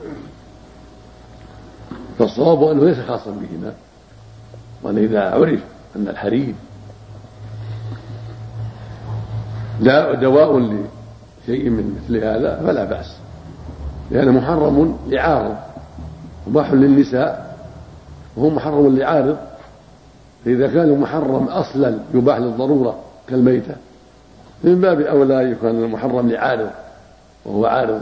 فالصواب أنه ليس خاصا بهما وأن إذا عرف أن الحرير دواء لشيء من مثل هذا فلا بأس لأنه محرم لعارض مباح للنساء وهو محرم لعارض. فإذا كان محرم أصلا يباح للضرورة كالميتة من باب أولى يكون المحرم لعارض وهو عارض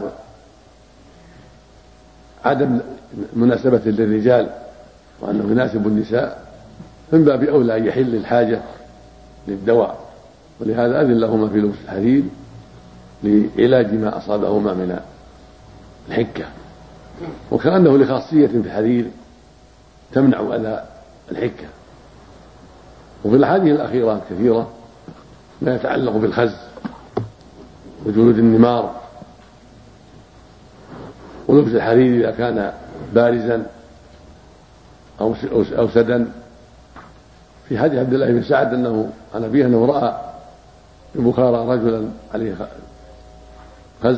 عدم مناسبة للرجال وأنه يناسب النساء من باب أولى أن يحل الحاجة للدواء. ولهذا أذن لهما في لبس الحرير لعلاج ما أصابهما من الحكة. وكأنه لخاصية في الحرير تمنع أذى الحكة. وفي الأحاديث الأخيرة كثيرة ما يتعلق بالخز وجلود النمار ولبس الحرير إذا كان بارزا أو سدا. في حديث عبد الله بن سعد أنه عن أبيه أنه رأى في بخارى رجلا عليه خز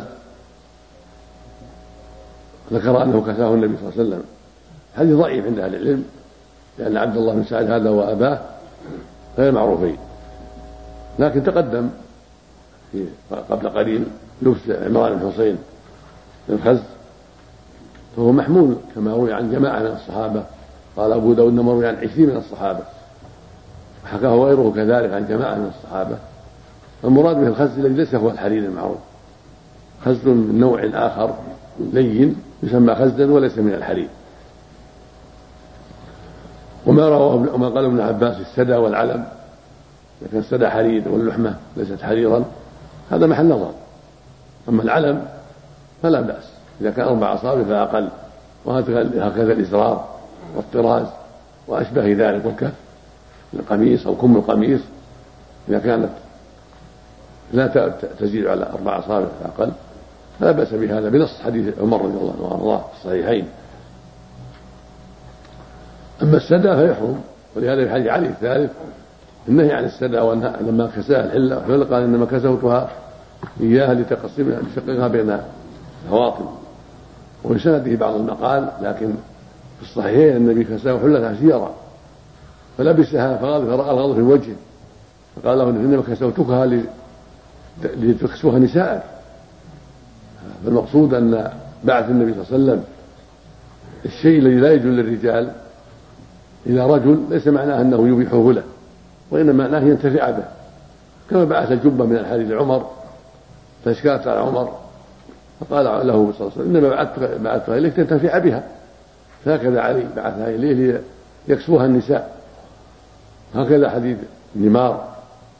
ذكر أنه كساه النبي صلى الله عليه وسلم. حديث ضعيف عند أهل العلم لأن عبد الله بن سعد هذا وأباه غير معروفين. لكن تقدم قبل قليل لبس عمران بن حسين للخز فهو محمول كما روي عن جماعة من الصحابة. قال أبو داود إنما روي عن 20 من الصحابة وحكاه غيره كذلك عن جماعة من الصحابة. المراد به الخز الذي ليس هو الحرير المعروف خز من نوع آخر لين يسمى خزا وليس من الحرير. وما قال ابن عباس السدى والعلم إذا كان السدى حرير واللحمة ليست حريرا هذا محل نظر. أما العلم فلا بأس إذا كان 4 أصابع فأقل، وهكذا الإزرار والطراز وأشبه ذلك، والكف القميص أو كم القميص إذا كانت لا تزيد على 4 أصابع فأقل فلا بأس بهذا بنص حديث عمر رضي الله عنه وأرضاه في الصحيحين. أما السدى فيحرم، ولهذا في حديث علي الثالث النهي عن السدى لما كساها الحلة قال إنما كسوتها إياها لتشققها بين الهواطم، وفي سنده بعض المقال، لكن في الصحيحين النبي كساه حلة سيرا فلبسها فرأى الغضب في وجهه فقال له إنما كسوتكها لتكسوها نساءك. فالمقصود أن بعث النبي صلى الله عليه وسلم الشيء الذي لا يجوز للرجال إلى رجل ليس معناه أنه يبيحه له، وإنما معناه ينتفع به، كما بعث الجبة من الحديث لعمر فاشكالت على عمر فقال له صلى الله عليه وسلم إنما بعثتها إليك تنتفع بها، فهكذا علي بعثها إليه ليكسوها النساء. هكذا حديث النمار،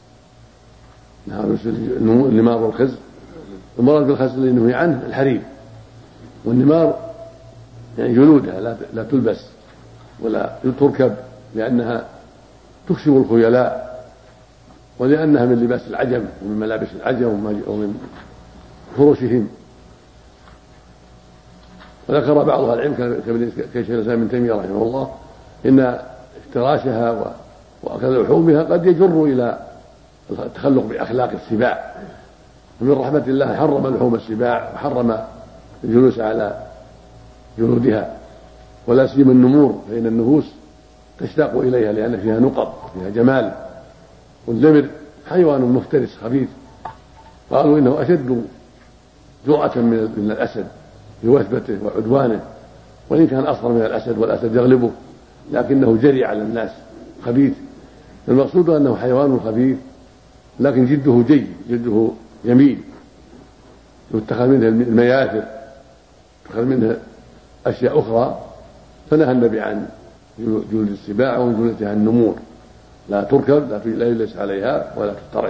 النمار والخز، المراد بالخز اللي نهي عنه الحرير، والنمار يعني جلودها لا تلبس ولا تركب لأنها تكسب الخيلاء، ولأنها من لباس العجم ومن ملابس العجم ومن فرشهم. وذكر بعض اهل العلم كشيخ الاسلام ابن تيميه رحمه الله ان افتراشها واكل لحومها قد يجر الى التخلق باخلاق السباع، ومن رحمه الله حرم لحوم السباع وحرم الجلوس على جلودها، ولا سيما النمور فان النفوس تشتاق اليها لان فيها نقط فيها جمال، والنمر حيوان مفترس خبيث، قالوا انه اشد جرأة من الاسد في وثبته وعدوانه، وإن كان أصغر من الأسد والأسد يغلبه لكنه جري على الناس خبيث. المقصود أنه حيوان خبيث لكن جده جيد، جده جميل، يتخذ منه المياثر، يتخذ منه أشياء أخرى، فنهى النبي عن جلود السباع ومن جلودها النمور، لا تركب لا يجلس عليها ولا تفترش،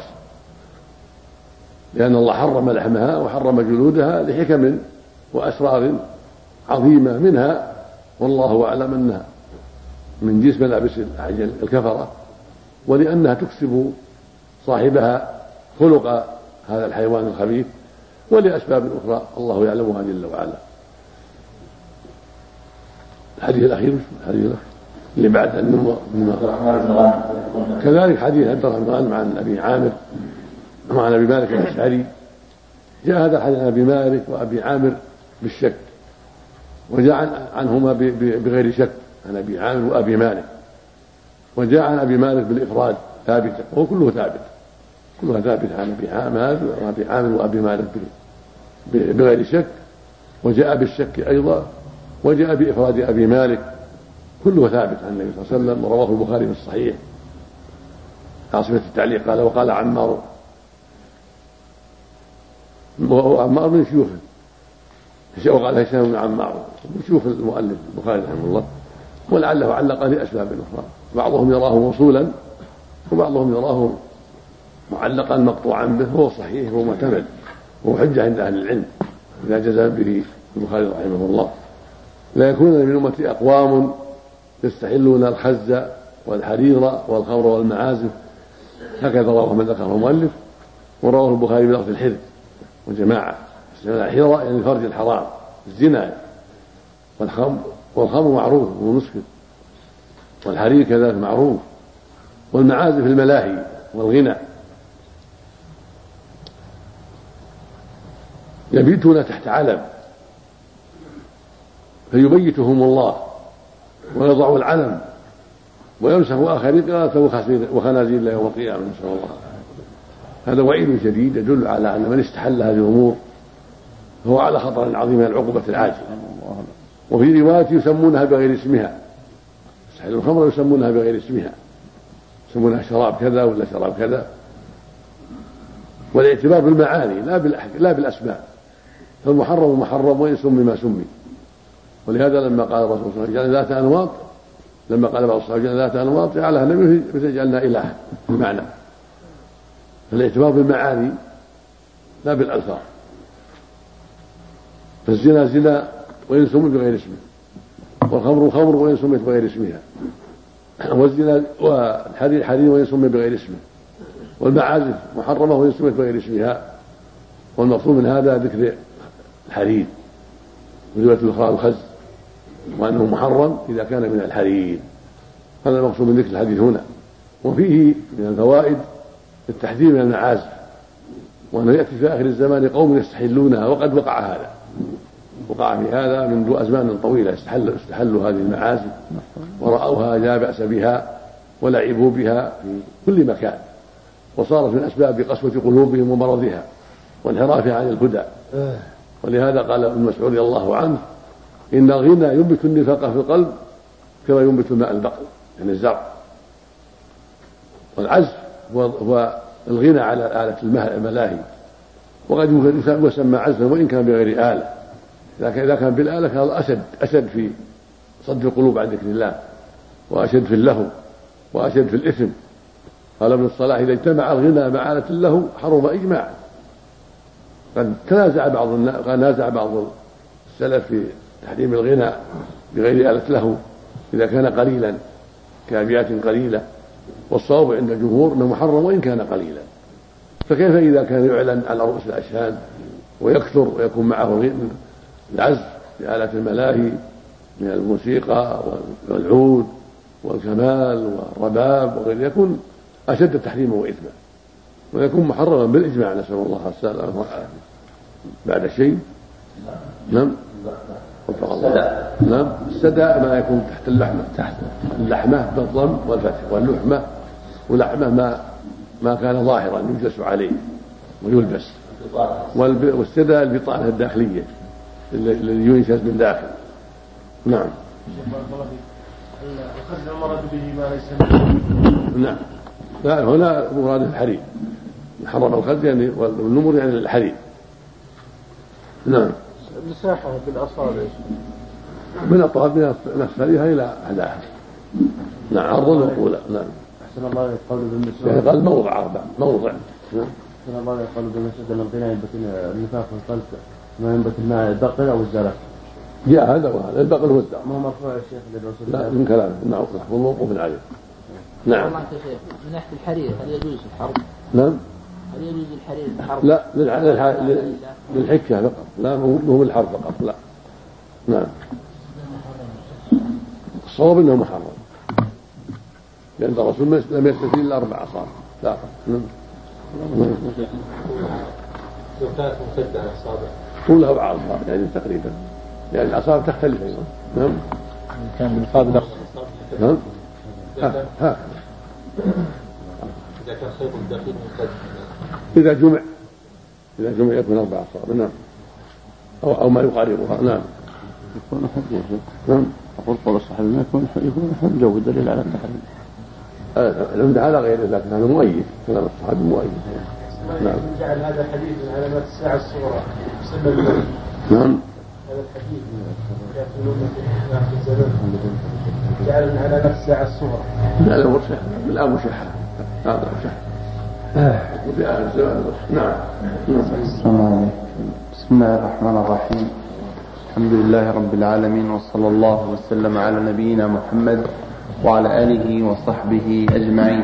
لأن الله حرم لحمها وحرم جلودها لحكم وأسرار عظيمة، منها والله أعلم أنها من جنس ملابس الكفرة، ولأنها تكسب صاحبها خلق هذا الحيوان الخبيث، ولأسباب أخرى الله يعلمها جل وعلا. الحديث الأخير اللي بعد كذلك حديث عبد الرحمن عن أبي عامر وعن أبي مالك الأشعري، جاء هذا الحديث عن أبي مالك وأبي عامر بالشك، وجاء عنهما بغير شك عن أبي عامر وأبي مالك، وجاء عن أبي مالك بالإفراد ثابتة، وهو كله ثابت، كلها ثابتة عن أبي عامر وأبي مالك بغير شك، وجاء بالشك أيضا، وجاء بإفراد أبي مالك، كله ثابت عن النبي صلى الله عليه وسلم، ورواه البخاري في الصحيح عاصمة التعليق قال وقال عمار، وعمار من شيوخه، وقال هشام بن عمار من شيوخ المؤلف البخاري رحمه الله، ولعله علق لأسباب أخرى، بعضهم يراه موصولا وبعضهم يراه معلقا مقطوعا به، وهو صحيح وهو معتمد وهو حجة عند أهل العلم إذا جزم به البخاري رحمه الله. لا يكون من أمتي أقوام يستحلون الخز والحرير والخمر والمعازف، هكذا رواه من ذكره المؤلف، ورواه البخاري بلفظ الحر وجماعة. الحرى يعني فرج الحرام الزنا، والخمر معروف ومسكر، والحرير كذلك معروف، والمعازف الملاهي والغنى. يبيتون تحت علم فيبيتهم الله ويضع العلم ويمسح آخرين قردة وخنازير إلى يوم القيامة، نسأل الله. هذا وعيد شديد يدل على أن من استحل هذه الأمور فهو على خطر عظيم من العقوبة العاجلة. وفي رواية يسمونها بغير اسمها، استحل الخمر يسمونها بغير اسمها، يسمونها شراب كذا ولا شراب كذا، والاعتبار بالمعاني لا بالأسماء، فالمحرم محرم وإن سمي ما سمي. ولهذا لما قال الرسول صلى الله عليه وسلم ذات أنواط، لما قال بعض الصحابة ذات أنواط جعلها النبي فجعلنا إلها بمعنى فالاعتبار بالمعاني لا بالألفاظ. فالزنا زنا وإن سمي بغير اسمه، والخمر خمر وإن سميت بغير اسمها، والزنا والحرير حرير وإن سمي بغير اسمه، والمعازف محرمة وإن سميت بغير اسمها. والمقصود من هذا ذكر الحرير ورواية الخز، وأنه محرم إذا كان من الحرير. هذا المقصود من ذكر الحديث هنا. وفيه من الفوائد التحذير من المعازف، وأنه يأتي في آخر الزمان قوم يستحلونها، وقد وقع هذا، وقع في هذا منذ أزمان طويلة استحلوا هذه المعازف ورأوها لا بأس بها ولعبوا بها في كل مكان، وصارت من أسباب قسوة قلوبهم ومرضها وانحرافها عن الهدى. ولهذا قال ابن مسعود رضي الله عنه: إن الغنى ينبت النفاق في القلب كما ينبت الماء البقل، يعني الزرع. والعزف هو الغنى على آلة الملاهي، وقد يسمى عزفا وإن كان بغير آلة. إذا كان بالآلة كان أشد في صد القلوب عن ذكر الله، وأشد في اللهو، وأشد في الإثم. قال ابن الصلاح: إذا اجتمع الغنى مع آلة اللهو حرم إجماعا. قد نازع بعض السلف في تحريم الغنى بغير آلة له إذا كان قليلا كأبيات قليلة، والصواب عند الجمهور أنه محرم وإن كان قليلا. فكيف إذا كان يعلن على رؤوس الأشهاد ويكثر ويكون معه العزف بآلة الملاهي من الموسيقى والعود والكمال والرباب وغيره، يكون أشد تحريما وإثما، ويكون محرما بالإجماع، نسأل الله السلامة والعافية. بعد شيء؟ نعم. نعم. السدى ما يكون تحت اللحمة، اللحمة بالضم والفتح، واللحمة ولحمة ما كان ظاهرا يجلس عليه ويلبس، والسدى البطانة الداخلية الذي ينشز من داخل. نعم. الخز المراد به ما ليس منه. نعم. لا، هنا مراد الحرير، حرم الخز يعني والنمر يعني الحرير. نعم. مساحة بالأصابع من أطراف نفسها إلى أعلاها. نعم. عرضا وطولا. نعم. أحسن الله يقول بالنسبة يعني قال موضع أربع موضع. أحسن الله يقول بالنسبة للغنى ينبت النفاق في القلب ما ينبت الماء البقر أو الزرع. جاء هذا وهذا، البقر هو الزرع. ما هو مرفوع يا شيخ للرسول؟ لا، من كلامه معروف وموقوف عليه. نعم. من ناحية الحرير هل يجوز الحرب؟ نعم. هل يجوز الحرير الحرب؟ لا، للحكة فقط، لا مو بالحرب فقط، لا. نعم. الصواب انه محرم، لأن الرسول لم يستثني الا 4 أصابع لا. نعم. لو كانت ممتدة الأصابع طولها 4 أصابع يعني تقريبا، يعني الأصابع تختلف أيضا. نعم. كان بالقابل. نعم. إذا كان خيط الدقيق ممتد. إذا جمع يكون 4 أصابع. نعم. أو ما يقاربها. نعم. يكون حجة. نعم. أقول قول الصحابي ما يكون حجة ودليل على التحريم. العمد على غيره، لكن هذا مؤيد، كلام الصحابي مؤيد. نعم. جعل هذا الحديث من علامات الساعة الصغرى بسبب ذلك. نعم. هذا الحديث يقولون في آخر الزمان جعل من علامات الساعة الصغرى. لا مرشحة هذا مرشحة وفي آخر الزمان. نعم. السلام عليكم. بسم الله الرحمن الرحيم. الحمد لله رب العالمين، وصلى الله وسلم على نبينا محمد وعلى آله وصحبه أجمعين.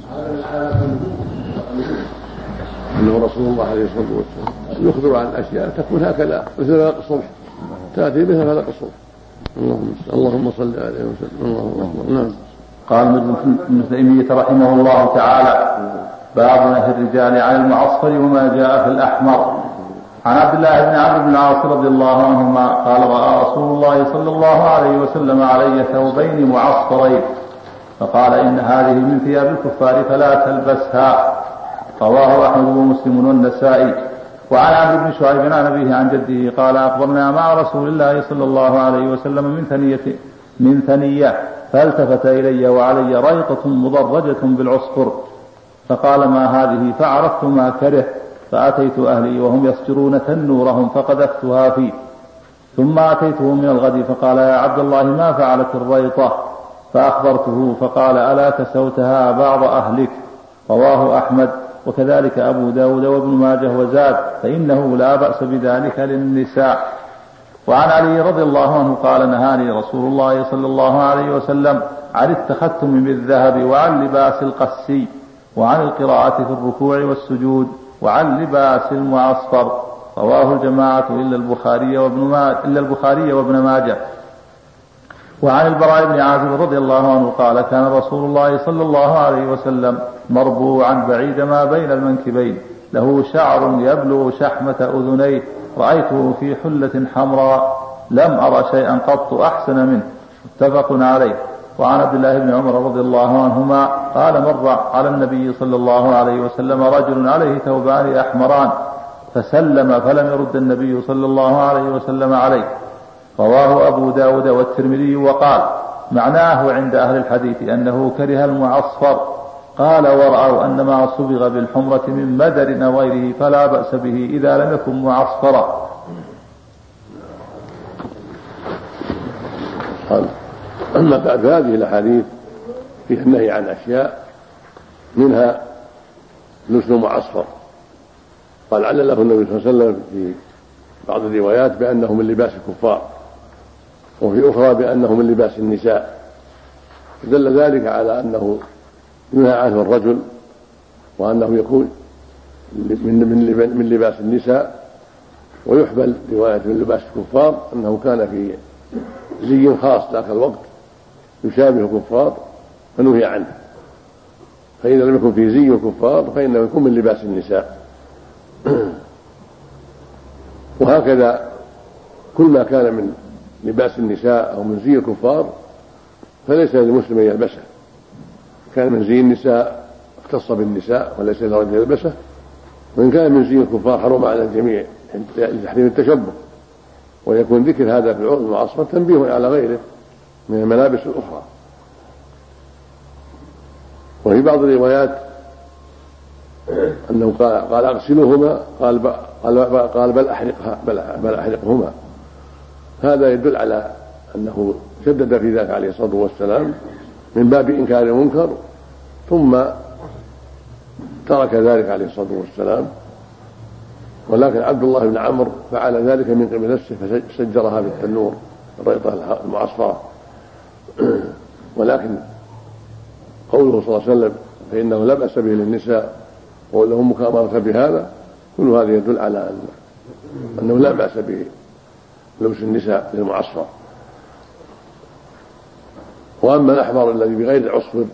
أنه رسول الله عليه الصلاة والسلام يخبر عن أشياء تكون هكذا مثل فلق الصبح، تأتي مثل فلق الصبح. اللهم صل عليه وسلم. اللهم. نعم. قال ابن تيمية رحمه الله تعالى: باب نهي الرجال عن المعصفر وما جاء في الأحمر. عن عبد الله بن عمرو بن العاص رضي الله عنهما قال: رأى رسول الله صلى الله عليه وسلم علي ثوبين معصفرين، فقال: إن هذه من ثياب الكفار فلا تلبسها. رواه أحمد ومسلم والنسائي. وعن عمرو بن شعيب عن أبيه عن جده قال: أخبرنا مع رسول الله صلى الله عليه وسلم من ثنية فالتفت إلي وعلي ريطة مضرجة بالعصفر، فقال: ما هذه؟ فعرفت ما كره، فأتيت أهلي وهم يسجرون تنورهم فقذفتها فيه، ثم أتيته من الغد فقال: يا عبد الله ما فعلت الريطة؟ فأخبرته فقال: ألا كسوتها بعض أهلك؟ رواه أحمد وكذلك أبو داود وابن ماجه وزاد فإنه لا بأس بذلك للنساء. وعن علي رضي الله عنه قال نهاني رسول الله صلى الله عليه وسلم عن التختم بالذهب وعن لباس القسي وعن القراءة في الركوع والسجود وعن لباس المعصفر. رواه الجماعة إلا البخاري وابن ماجه. وعن البراء بن عازب رضي الله عنه قال كان رسول الله صلى الله عليه وسلم مربوعا بعيد ما بين المنكبين له شعر يبلغ شحمة أذنيه رأيته في حلة حمراء لم أرى شيئا قط أحسن منه. متفق عليه. وعن عبد الله بن عمر رضي الله عنهما قال مر على النبي صلى الله عليه وسلم رجل عليه ثوبان أحمران فسلم فلم يرد النبي صلى الله عليه وسلم عليه. رواه أبو داود والترمذي وقال معناه عند أهل الحديث أنه كره المعصفر. قال ورأوا أن ما صبغ بالحمرة من مدر أو غيره فلا بأس به إذا لم يكن معصفرا. أما بعد هذه الأحاديث فيها النهي عن أشياء منها لبس معصفر. قال علله النبي صلى الله عليه وسلم في بعض الروايات بأنه من لباس الكفار وفي أخرى بأنه من لباس النساء. دل ذلك على أنه ينهى عنه الرجل وأنه يكون من لباس النساء. ويحمل رواية من لباس الكفار أنه كان في زي خاص ذاك الوقت يشابه الكفار فنهي عنه. فإذا لم يكن في زي الكفار فإنه يكون من لباس النساء. وهكذا كل ما كان من لباس النساء أو من زي الكفار فليس للمسلم أن يلبسه. كان من زي النساء اختص بالنساء وليس للرجل يلبسه، وإن كان من زي الكفار حرم على الجميع لتحريم التشبه. ويكون ذكر هذا في العرض المعصفر تنبيه على غيره من الملابس الأخرى. وفي بعض الروايات أنه قال أغسلوهما قال بل أحرقهما. هذا يدل على أنه شدد في ذلك عليه الصلاة والسلام من باب إنكار المنكر، ثم ترك ذلك عليه الصلاة والسلام. ولكن عبد الله بن عمرو فعل ذلك من قبل نفسه فسجرها بالتنور الريطة المعصفرة. ولكن قوله صلى الله عليه وسلم فإنه لا بأس به للنساء وله مكامرة بهذا، كل هذا يدل على أنه لا بأس به لبس النساء للمعصفر. وأما الأحمر الذي بغير العصفر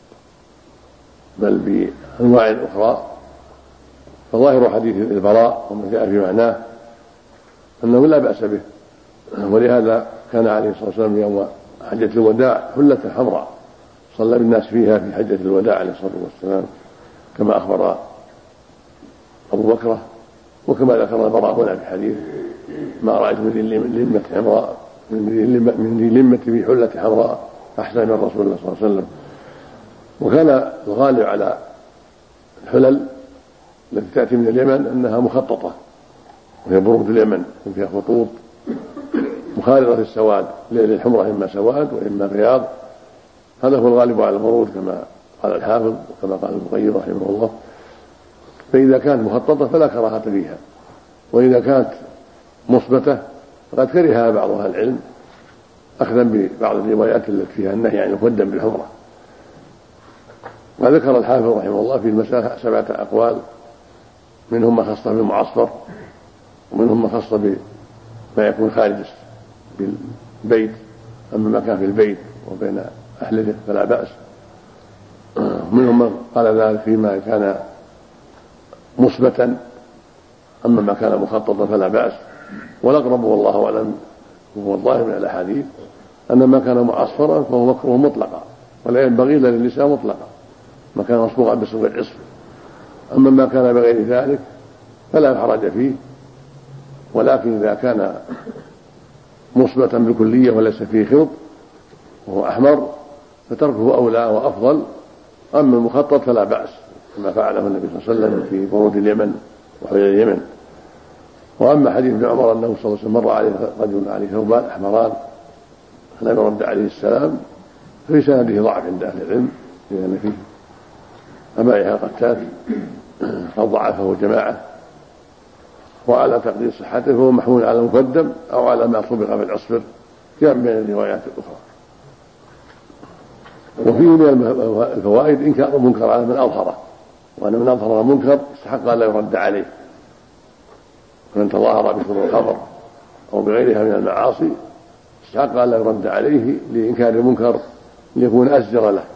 بل بأنواع أخرى فظاهر حديث البراء وما جاء في معناه أنه لا بأس به. ولهذا كان عليه الصلاة والسلام يوم حجة الوداع حلة حمراء صلى بالناس فيها في حجة الوداع عليه الصلاة والسلام كما أخبر أبو بكر، وكما ذكر البراء هنا في حديث ما رأيت من لمة حمراء من لمة في حلة حمراء أحسن من رسول الله صلى الله عليه وسلم. وكان الغالب على الحلل التي تأتي من اليمن أنها مخططة، وهي برود اليمن فيها خطوط مخالطة السواد، للحمرة إما سواد وإما بياض. هذا هو الغالب على البرود كما قال الحافظ وكما قال ابن القيم رحمه الله. فإذا كانت مخططة فلا كراهة فيها، وإذا كانت مثبتة فقد كرهها بعض أهل العلم أخذا ببعض الروايات التي فيها النهي عن يقدم بالحمرة. وذكر الحافظ رحمه الله في المسألة 7 أقوال، منهم ما خص بالمعصفر، ومنهم ما خص بما يكون خارج بالبيت. أما ما كان في البيت وبين أهله فلا بأس. منهم من قال ذلك فيما كان مثبتا، أما ما كان مخططا فلا بأس. والأقرب والله أعلم وهو الظاهر من الأحاديث أن ما كان معصفرا فهو مكروه مطلقا، ولا ينبغي إلا للنساء مطلقا ما كان مصبوغا بصبغ العصر. أما ما كان بغير ذلك فلا حرج فيه، ولكن إذا كان مثبتا بالكلية وليس فيه خلط وهو أحمر فتركه أولى وأفضل. أما المخطط فلا بأس كما فعله النبي صلى الله عليه وسلم في برود اليمن وحول اليمن. وأما حديث ابن عمر أنه صلى الله عليه وسلم مر عليه رجل عليه ثوبان أحمران فلم يرد عليه السلام، في سنده ضعف عند أهل العلم لأن فيه أبا يحيى القتات قد ضعفه جماعة، وعلى تقدير صحته فهو محمول على المقدم أو على ما طبق في العصفر جاء من الروايات الأخرى. وفيه من الفوائد إنكار المنكر على من أظهره، وأن من أظهر المنكر استحق أن لا يرد عليه، ومن تظاهر بشرب الخمر أو بغيرها من المعاصي استحق أن لا يرد عليه لإنكار المنكر ليكون أزجر له.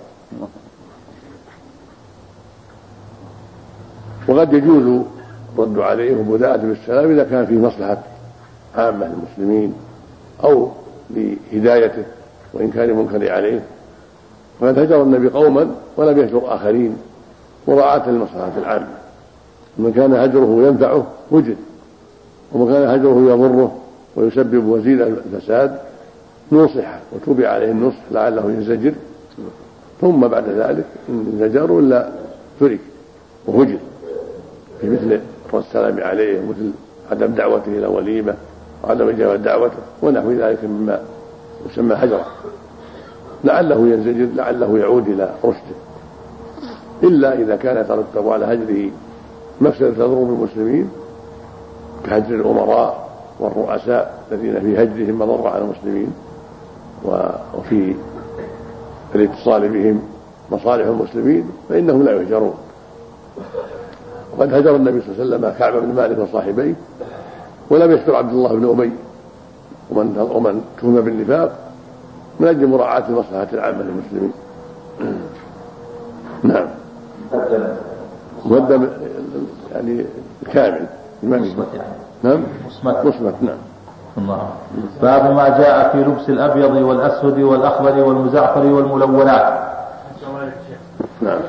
وقد يجوز الرد عليه وبداءة بالسلام إذا كان فيه مصلحة عامة للمسلمين أو لهدايته وإنكار المنكر عليه. وقد هجر النبي قوما ولم يهجر آخرين مراعاة للمصلحة العامة، من كان هجره ينفعه وجد، ومن كان هجره يضره ويسبب وزيد الفساد نصح وتوبع عليه النصح لعله ينزجر، ثم بعد ذلك إن زجر ولا ترك وهجر، في مثل السلام عليه ومثل عدم دعوته إلى وليمة وعدم إجابة دعوته ونحو ذلك مما يسمى هجرة، لعله ينزجر لعله يعود إلى رشده، إلا إذا كان يترتب على هجره مفسدة تضر بالمسلمين كهجر الأمراء والرؤساء الذين في هجرهم مضر على المسلمين وفي الاتصال بهم مصالح المسلمين فإنهم لا يهجرون. وقد هجر النبي صلى الله عليه وسلم كعب بن مالك وصاحبيه ولم يذكر عبد الله بن أبي ومن تهم بالنفاق من أجل مراعاة المصلحة العامة للمسلمين. نعم. مقدم يعني كامل مصمت يعني. نعم مصمت. نعم. الله. باب ما جاء في لبس الأبيض والأسود والأخضر والمزعفر والملونات. نعم.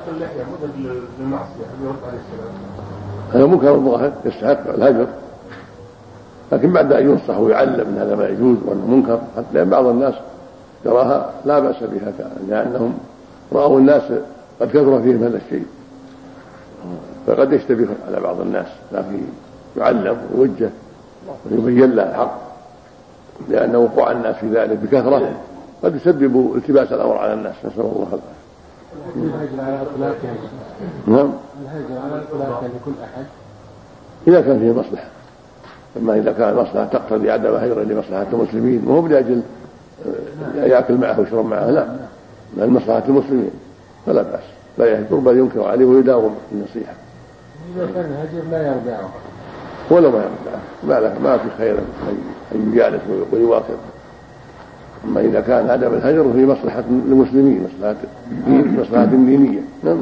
هذا منكر الظاهر يستحق الهجر، لكن بعد أن ينصح ويعلم أن هذا ما يجوز وأنه منكر، حتى لأن بعض الناس يراها لا بأس بها لأنهم رأوا الناس قد كثر فيهم هذا الشيء فقد يشتبه على بعض الناس، لكن يعلم ويوجه ويبين له الحق، لأن وقوع الناس في ذلك بكثرة قد يسبب التباس الأمر على الناس، نسأل الله العافية. الهجر على الإطلاق نعم. الهجر على الإطلاق لكل أحد إذا كان فيه مصلحة، أما إذا كان مصلحة تقتضي عدم هجر لمصلحة المسلمين وهو لأجل يأكل معه ويشرب معه، لا، من مصلحة المسلمين فلا بأس، لا يهجر بل ينكر عليه ويداوم النصيحة. إذا كان الهجر لا يرجعه ولا ما يرجعه ما في خير أن يجالس ويواصل. أما إذا كان عدم الهجر في مصلحة المسلمين مصلحة دينية. نعم.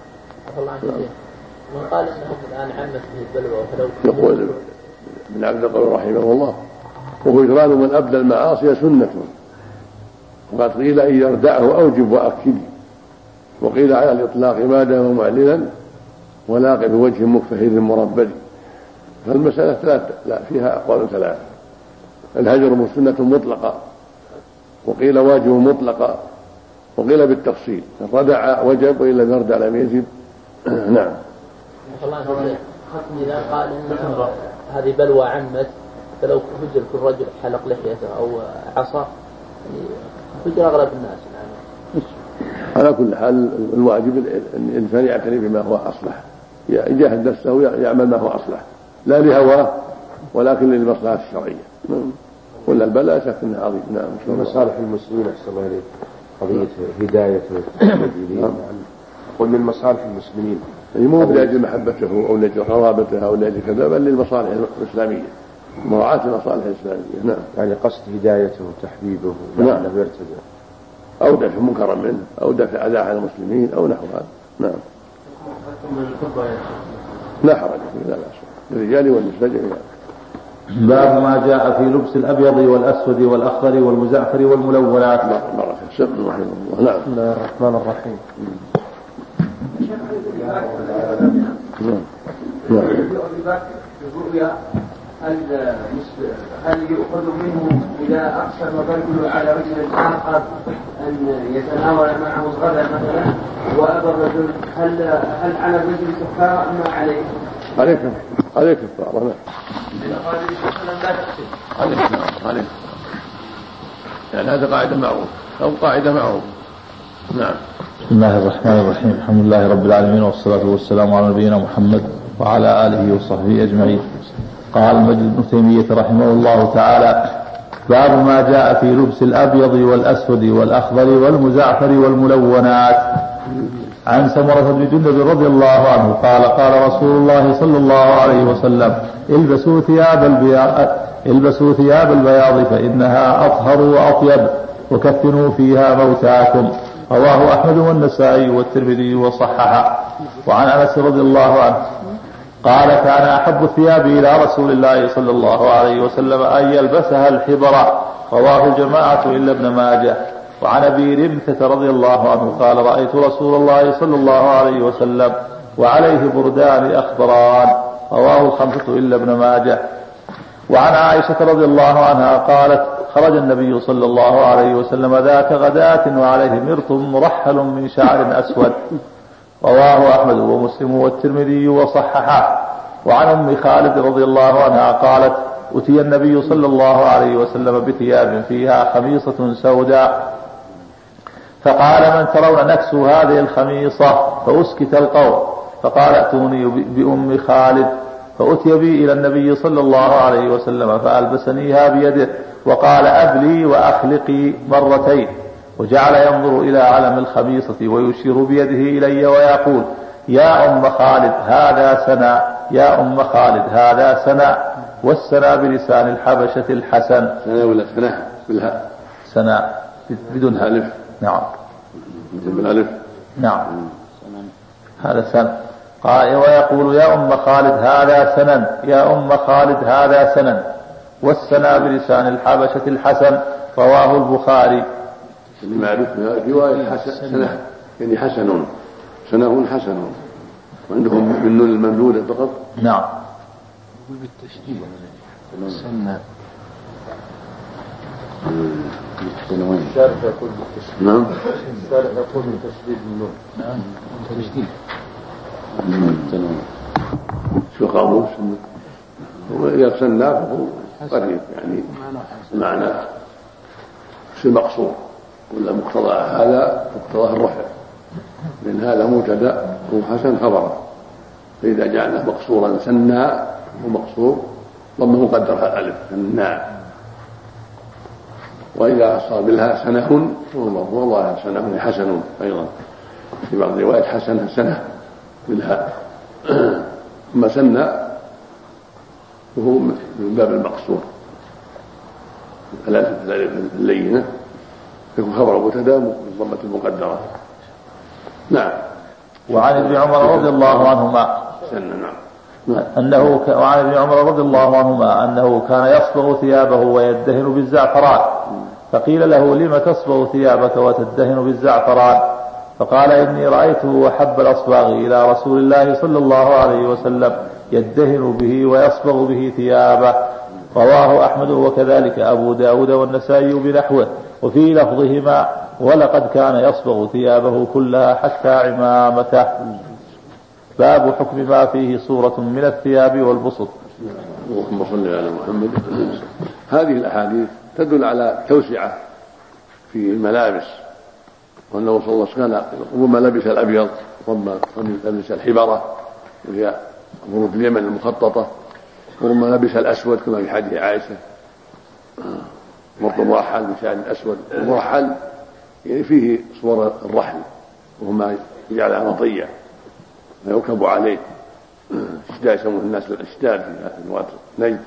من قال انهم الان عمت به البلوى وفلو يقول ابن عبد القوي رحمه الله وهجران من أبدى المعاصي سنة، وقد قيل إن يردعه أوجب وأكد، وقيل على الإطلاق ما دام معلنا ولاق بوجه مكفهر مربد. فالمسألة لا فيها أقوال ثلاثة: الهجر سنة مطلقة، وقيل واجب مطلقة، وقيل بالتفصيل، الردع وجب وإن لم يردع لم يجب. نعم. إذا قال إن هذه بلوى عمت فلو هجر كل رجل حلق لحيته أو عصا هجر أغلب الناس. على كل حال الواجب الإنسان يعتني بما هو أصلح، يجاهد نفسه يعمل ما هو أصلح لا لهواه ولكن للمصلحة الشرعية. ولا البلاء شك انه عظيم. نعم. مصالح المسلمين أحسن الله إليك قضية هداية المدينين، قل من مصالح المسلمين مو لأجل محبته أو لأجل قرابته أو لأجل كذا، بل للمصالح الإسلامية، مراعاة المصالح الإسلامية. نعم. يعني قصد هدايته وتحبيبه لعله يرتدع أو دفع منكرا منه أو دفع أذى على المسلمين أو نحو هذا. نعم. لا حرج فيه، لا بأس، للرجال والنساء جميعا. باب ما جاء في لبس الأبيض والأسود والأخضر والمزعفر والملونات. بارك الله رحمه الله. نعم. بسم الله الرحمن الرحيم. هل يؤخذ منه إذا أقسم الرجل على رجل آخر أن يتناول معه الغداء مثلا وأبى الرجل هل على الرجل كفارة أم ما عليه؟ عليك كفارة. نعم. إذا قال النبي صلى الله عليه وسلم لا تقسم. عليك. يعني هذا قاعدة معروف أو قاعدة معروف. نعم. بسم الله الرحمن الرحيم. الحمد لله رب العالمين، والصلاة والسلام على نبينا محمد وعلى آله وصحبه أجمعين. قال المجد ابن تيمية رحمه الله تعالى: باب ما جاء في لبس الأبيض والأسود والأخضر والمزعفر والملونات. عن سمرة بن جندب رضي الله عنه قال: قال رسول الله صلى الله عليه وسلم: البسوا ثياب البياض فإنها أطهر وأطيب، وكفنوا فيها موتاكم. رواه أحمد والنسائي والترمذي وصححه. وعن أنس رضي الله عنه قال: كان أحب الثياب إلى رسول الله صلى الله عليه وسلم أن يلبسها الحبر. رواه الجماعة إلا ابن ماجه. وعن أبي رمثة رضي الله عنه قال: رأيت رسول الله صلى الله عليه وسلم وعليه بردان أخضران. رواه الخمسة إلا ابن ماجه. وعن عائشة رضي الله عنها قالت: خرج النبي صلى الله عليه وسلم ذات غداة وعليه مرط مرحل من شعر أسود. رواه أحمد ومسلم والترمذي وصححه. وعن أم خالد رضي الله عنها قالت: أتي النبي صلى الله عليه وسلم بثياب فيها خميصة سوداء، فقال: من ترون نكسو هذه الخميصة؟ فأسكت القوم، فقال: ائتوني بأم خالد. فأتي بي إلى النبي صلى الله عليه وسلم فألبسنيها بيده، وقال: أبلي وأخلقي مرتين. وجعل ينظر إلى علم الخميصة ويشير بيده إلي ويقول: يا أم خالد هذا سنى، يا أم خالد هذا سنى. والسنى بلسان الحبشة الحسن. سنى ولا سنى بالهاء؟ سنى بدون ألف. نعم بالألف. نعم هذا سنى. قال: ويقول: يا أم خالد هذا سنن، يا أم خالد هذا سنن. والسنى بلسان الحبشة الحسن. رواه البخاري. معروف رواية حسن سنة، يعني حسن، سنة حسن. وعندهم من نون الممدودة فقط. نعم. بالتشديد سنة. الشارع يقول بالتشديد. نعم. الشارع يقول بالتشديد النون. نعم. تشديد. شو قاموس؟ وإذا سنى فهو قريب، يعني معنى شيء مقصور، ولا مقتضى هذا مقتضى الرفع، لأن هذا مبتدأ وحسن خبره، فإذا جعلناه مقصورا سنى ومقصور ضمه قدرها الألف سنى. وإذا صار بالها سنه فهو مرفوع، والله سنه حسن أيضا، في بعض الروايات حسن سنة بالها. ثم سنى وهو من باب المقصور، الألف اللينة يكون خبر مبتدأ بالضمة المقدرة. نعم. وعن ابن عمر رضي الله عنهما وعن ابن عمر رضي الله عنهما أنه كان يصبغ ثيابه ويدهن بالزعفران، فقيل له: لم تصبغ ثيابك وتدهن بالزعفران؟ فقال: إني رأيته أحب الأصباغ إلى رسول الله صلى الله عليه وسلم، يدهن به ويصبغ به ثيابه. رواه أحمد وكذلك أبو داود والنسائي بنحوه، وفي لفظهما: ولقد كان يصبغ ثيابه كلها حتى عمامته. باب حكم ما فيه صورة من الثياب والبسط. اللهم صل على محمد. هذه الأحاديث تدل على توسعة في الملابس، وأنه صلى الله عليه وسلم ربما لبس الأبيض، ربما لبس الحبرة وهي ظروف اليمن المخططة، وربما لبس الأسود كما في حديث عائشة، مرط مرحل بشأن الأسود. المرحل يعني فيه صور الرحل، وهما يجعلها مطية ويركب عليه، اشتاء يسمونه الناس الاشتاء في لغة نجد.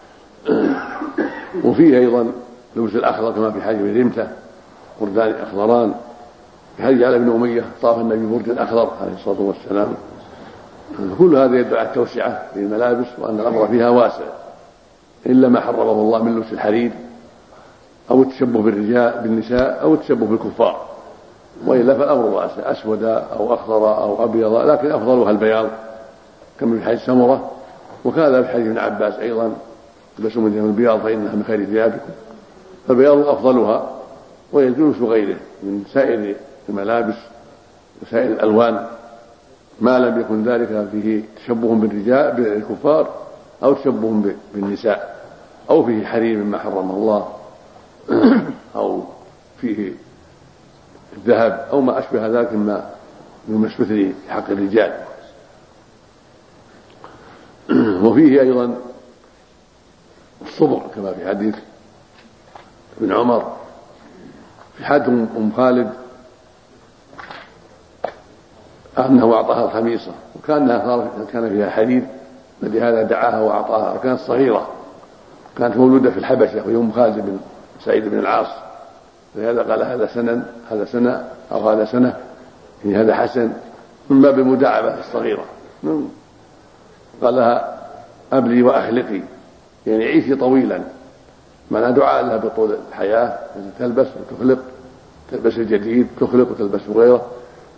وفيه أيضا لبس الأخضر كما في حديث رمثة، بردان أخضران. في حديث علي بن أمية طاف النبي برد الأخضر عليه الصلاة والسلام. كل هذا يدل على التوسعة في الملابس، وأن الأمر فيها واسع، إلا ما حرمه الله من لبس الحرير أو التشبه بالنساء أو التشبه بالكفار، وإلا فالأمر واسع، أسود أو أخضر أو أبيض، لكن أفضلها البياض كما في حديث سمرة. وكذا في حديث ابن عباس أيضا: البسوا من ثياب البياض فإنها من خير ثيابكم. فالبياض أفضلها، ويجوز غيره من سائر الملابس وسائر الألوان، ما لم يكن ذلك فيه تشبه بالرجال بالكفار أو تشبه بالنساء، أو فيه حريم مما حرم الله، أو فيه الذهب أو ما أشبه ذلك مما يمثل في حق الرجال. وفيه أيضا الصبر كما في حديث ابن عمر في حديث أم خالد أنه أعطاها الخميصة وكان فيها حديد لهذا دعاها وأعطاها، وكانت صغيرة، كانت مولودة في الحبشة وهي أم خالد بن سعيد بن العاص، لهذا قال هذا سنة أو هذا سنة، يعني هذا حسن من باب المداعبة الصغيرة. قال لها أبلي وأخلقي، يعني عيشي طويلا، معنى دعاء لها بطول الحياة، تلبس وتخلق، تلبس الجديد تخلق وتلبس غيره.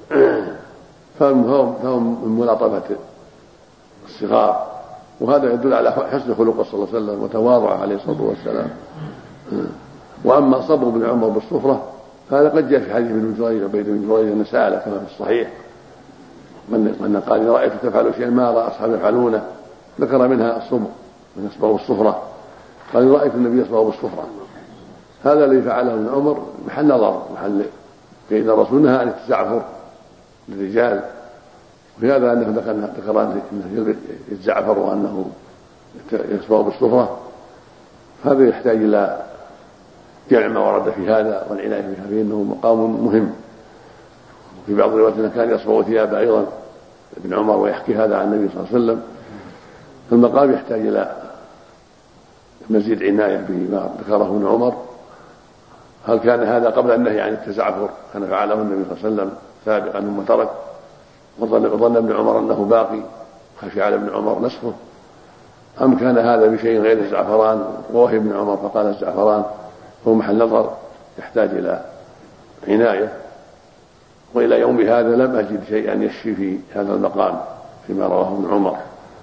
فهم من ملاطفة الصغار، وهذا يدل على حسن خلقه صلى الله عليه وسلم وتواضعه عليه الصلاة والسلام. وأما صبر بن عمر بالصفرة هذا قد جاء في حديث ابن جريج عبيد بن جريج أن سأل كما في الصحيح من قال رأيت تفعل شيئا ما رأى أصحابي يفعلونه، ذكر منها الصبر من يصبر بالصفرة، قال رأيت النبي يصبر بالصفرة. هذا الذي فعله ابن عمر محل نظر، محل فإن الرسول نهى عن التزعفر للرجال، وفي هذا أنه ذكر أنه يتزعفر وأنه يصبر بالصفرة. هذا يحتاج إلى جمع ما ورد في هذا والعناية بها، فإنه مقام مهم. وفي بعض الروايات أنه كان يصبغ ثيابه أيضا ابن عمر ويحكي هذا عن النبي صلى الله عليه وسلم. فالمقام يحتاج إلى مزيد عناية بما ذكره ابن عمر. هل كان هذا قبل النهي عن التزعفر كان فعله النبي صلى الله عليه وسلم سابقا ثم ترك، وظن ابن عمر أنه باقي خشي على ابن عمر نسخه، أم كان هذا بشيء غير الزعفران ووهي ابن عمر فقال الزعفران؟ هو محل نظر يحتاج إلى عناية. وإلى يوم هذا لم أجد شيئا يشفي في هذا المقام فيما رواه ابن عمر،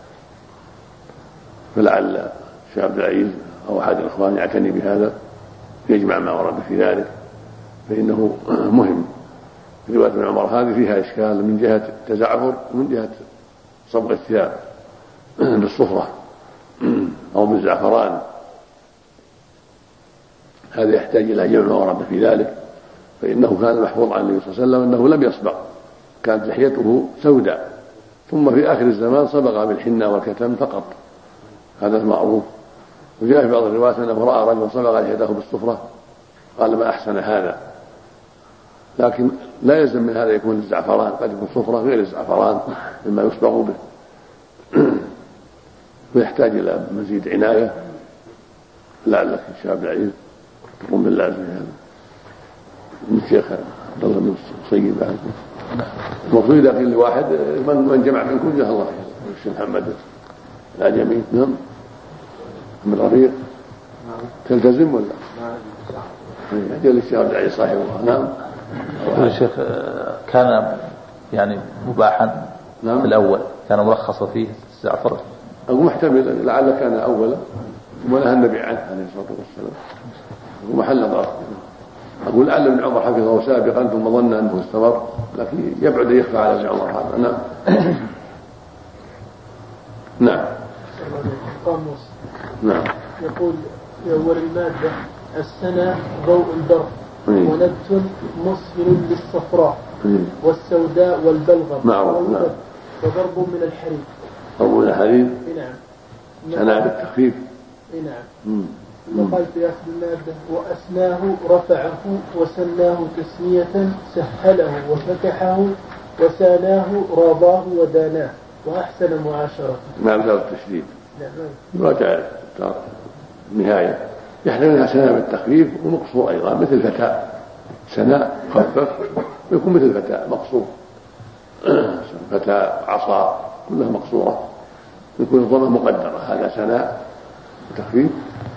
فلعل الشيخ عبد العزيز أو أحد الإخوان يعتني بهذا يجمع ما ورد في ذلك، فإنه مهم. رواية ابن عمر هذه فيها إشكال من جهة التزعفر ومن جهة صبغ الثياب بالصفرة أو بالزعفران، هذا يحتاج إلى جمع ما ورد في ذلك. فإنه كان محفوظ عن النبي صلى الله عليه وسلم أنه لم يصبغ، كانت لحيته سوداء، ثم في آخر الزمان صبغ بالحنة والكتم فقط، هذا المعروف. وجاء في بعض الروايات أنه رأى رجلا صبغ لحيته بالصفرة قال ما أحسن هذا، لكن لا يلزم من هذا يكون الزعفران، قد يكون صفرة غير الزعفران مما يصبغ به، ويحتاج إلى مزيد عناية. لعلك الشيخ عبد العزيز تقوم باللازم هذا من الشيخ عبد الله بن الصيب. المقصود إذا قيل لواحد من جمع منكم جزاه الله خير، الشيخ محمد العجمي نعم من رفيق تلتزم ولا؟ يجي الشيخ عبد العزيز صاحبه نعم. الشيخ كان يعني مباحا نعم. في الأول كان مرخصا فيه الزعفر، أو محتمل لعل كان أولا ونهى النبي عنه عليه الصلاة والسلام، ومحل نظر. أقول لعل ابن عمر حفظه سابقا ثم ظن أنه استمر، لكن يبعد يخفى على ابن عمر هذا. نعم نعم نعم. يقول في أول المادة السنة ضوء البرق ونبت مسهل للصفراء والسوداء والبلغم وضرب من الحريق. ضرب من الحريق نعم. سنة بالتخفيف. نعم. وقال في آخر المادة وأسناه رفعه وسناه تسمية سهله وفتحه وساناه راضاه وداناه وأحسن معاشرته. ما بسبب التشديد. راجع النهاية يحتمل منها سنة بالتخفيف ومقصور أيضا مثل فتاة، سنة مخفف ويكون مثل فتاة مقصور، فتاة عصا كلها مقصورة، يكون الضمة مقدرة، هذا سنة وتخفيف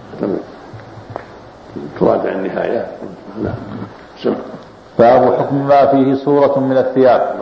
تراجع النهاية. نعم. سمع. باب حكم ما فيه سورة من الثياب.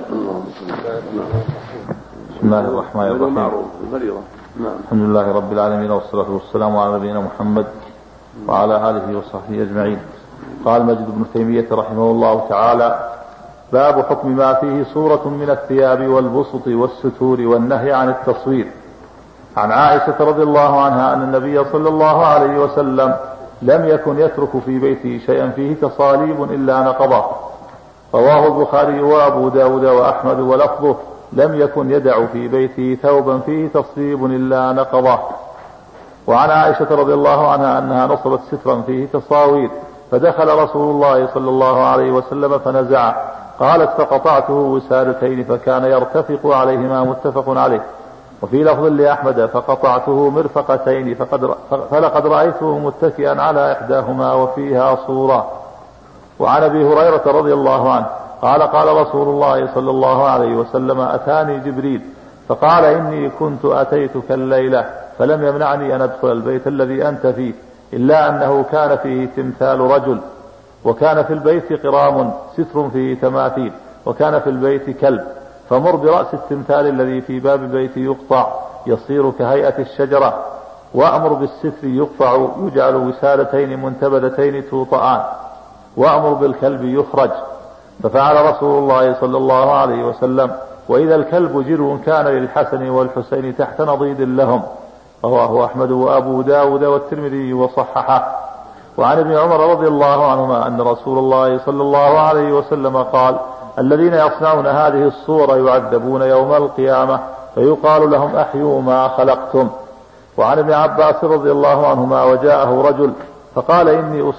بسم الله الرحمن الرحيم. الحمد لله رب العالمين والصلاة والسلام على نبينا محمد وعلى آله وصحبه أجمعين. قال مجد بن تيمية رحمه الله تعالى: باب حكم ما فيه سورة من الثياب والبسط والستور والنهي عن التصوير. عن عائشة رضي الله عنها أن النبي صلى الله عليه وسلم لم يكن يترك في بيته شيئا فيه تصاليب إلا نقضه، رواه البخاري وأبو داود وأحمد ولفظه: لم يكن يدع في بيته ثوبا فيه تصليب إلا نقضه. وعن عائشة رضي الله عنها أنها نصبت سترا فيه تصاوير فدخل رسول الله صلى الله عليه وسلم فنزعه. قالت: فقطعته وسادتين فكان يرتفق عليهما، متفق عليه. وفي لفظ لأحمد: فقطعته مرفقتين فلقد رأيته متكئا على إحداهما وفيها صورة. وعن أبي هريرة رضي الله عنه قال: قال رسول الله صلى الله عليه وسلم: أتاني جبريل فقال: إني كنت أتيتك الليلة فلم يمنعني أن أدخل البيت الذي أنت فيه إلا أنه كان فيه تمثال رجل، وكان في البيت قرام ستر فيه تماثيل، وكان في البيت كلب، فمر برأس التمثال الذي في باب البيت يقطع يصير كهيئة الشجرة، وأمر بالستر يقطع يجعل وسادتين منتبذتين توطئان، وأمر بالكلب يخرج. ففعل رسول الله صلى الله عليه وسلم، وإذا الكلب جرو كان للحسن والحسين تحت نضيد لهم. رواه أحمد وأبو داود والترمذي وصححه. وعن ابن عمر رضي الله عنهما أن رسول الله صلى الله عليه وسلم قال: الذين يصنعون هذه الصور يعذبون يوم القيامة، فيقال لهم: أحيوا ما خلقتم. وعن ابن عباس رضي الله عنهما: وجاءه رجل فقال: إني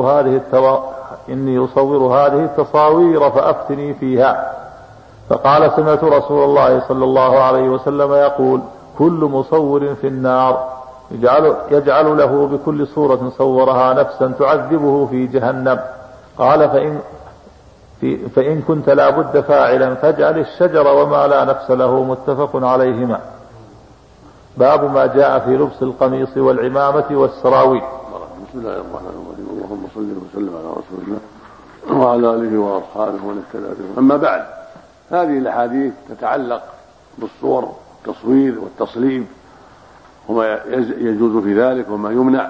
أصور هذه التصاوير فأفتني فيها. فقال: سمعت رسول الله صلى الله عليه وسلم يقول: كل مصور في النار، يجعل له بكل صورة صورها نفسا تعذبه في جهنم. قال: فإن كنت لا بد فاعلا فاجعل الشجر وما لا نفس له، متفق عليهما. باب ما جاء في لبس القميص والعمامة والسراويل. بسم الله الرحمن الرحيم. اللهم صل وسلم على رسول الله وعلى آله وأصحابه ومن اهتدى بهداه. أما بعد، هذه الأحاديث تتعلق بالصور، التصوير والتصليب، وما يجوز في ذلك وما يمنع.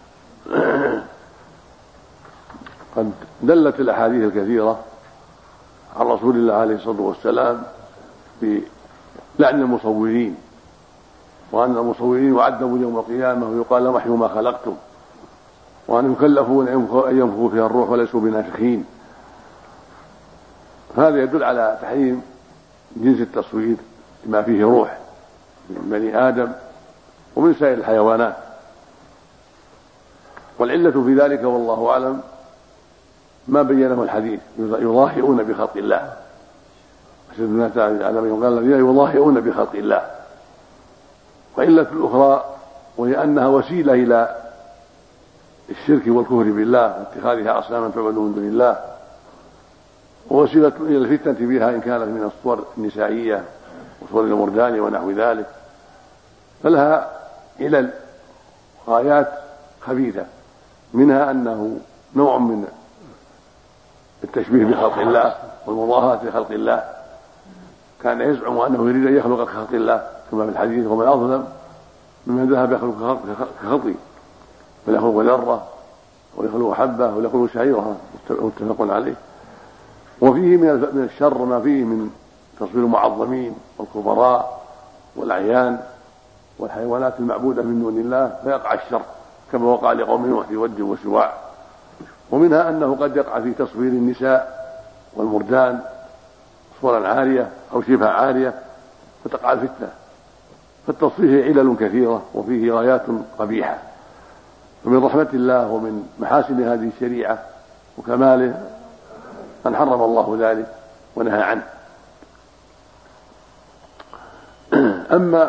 قد دلت الأحاديث الكثيرة عن رسول الله عليه الصلاة والسلام بلعن المصورين، وأن المصورين يعذبوا يوم القيامة ويقال لهم: أحيوا ما خلقتم، وأن يكلفون أن ينفخوا فيها الروح وليسوا بنافخين. هذا يدل على تحريم جنس التصوير بما فيه روح من بني آدم ومن سائر الحيوانات. والعلة في ذلك والله أعلم ما بينه الحديث: يضاهئون بخلق الله. أشد الناس على من قال: الذين يضاهئون بخلق الله. وعلة الأخرى وهي أنها وسيلة إلى الشرك والكفر بالله واتخاذها أصناما تعبد من دون الله، ووسيلة إلى الفتنة بها إن كانت من الصور النسائية وصور المردان ونحو ذلك، فلها علل غايات خبيثة، منها أنه نوع من التشبيه بخلق الله والمضاهاة لخلق الله. كان يزعم أنه يريد أن يخلق كخلق الله، كما في الحديث: ومن أظلم ممن ذهب يخلق كخلقي، ويخلق ذرة ويخلق حبة ويخلق شعيرة، متفق عليه. وفيه من الشر ما فيه من تصوير المعظمين والكبراء والأعيان والحيوانات المعبودة من دون الله، فيقع الشر كما وقع لقوم نوح في ود وسواع. ومنها أنه قد يقع في تصوير النساء والمردان صورا عارية أو شبه عارية فتقع الفتنة. فالتصوير علل كثيرة وفيه غايات قبيحة. ومن رحمة الله ومن محاسن هذه الشريعة وكماله أن حرم الله ذلك ونهى عنه. أما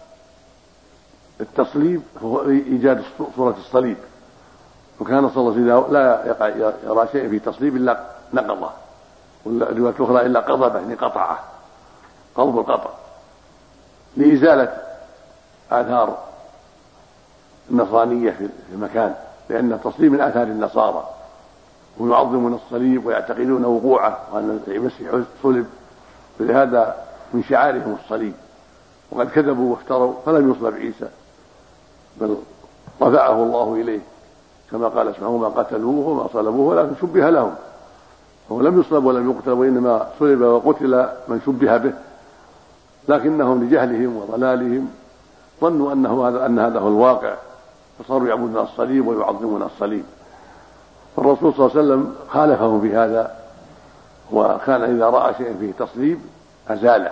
التصليب فهو إيجاد صورة الصليب، وكان صلى الله عليه وسلم لا يرى شيء في تصليب إلا نقضه، والرواية الأخرى إلا قضبه، يعني قطعه، قضب القطع، لإزالة آثار النصرانية في المكان، لأن التصليب من آثار النصارى، ويعظمون الصليب ويعتقدون وقوعه وأن المسيح صلب، فلهذا من شعارهم الصليب. وقد كذبوا وافتروا فلم يصلب عيسى، بل رفعه الله إليه كما قال سبحانه: ما قتلوه وما صلبوه ولكن شبه لهم. هو لم يصلب ولم يقتل، وإنما صلب وقتل من شبه به، لكنهم لجهلهم وضلالهم ظنوا أن هذا هو الواقع، فصاروا يعبدون الصليب ويعظمون الصليب. فالرسول صلى الله عليه وسلم خالفهم في هذا وكان إذا رأى شيئا فيه تصليب أزاله.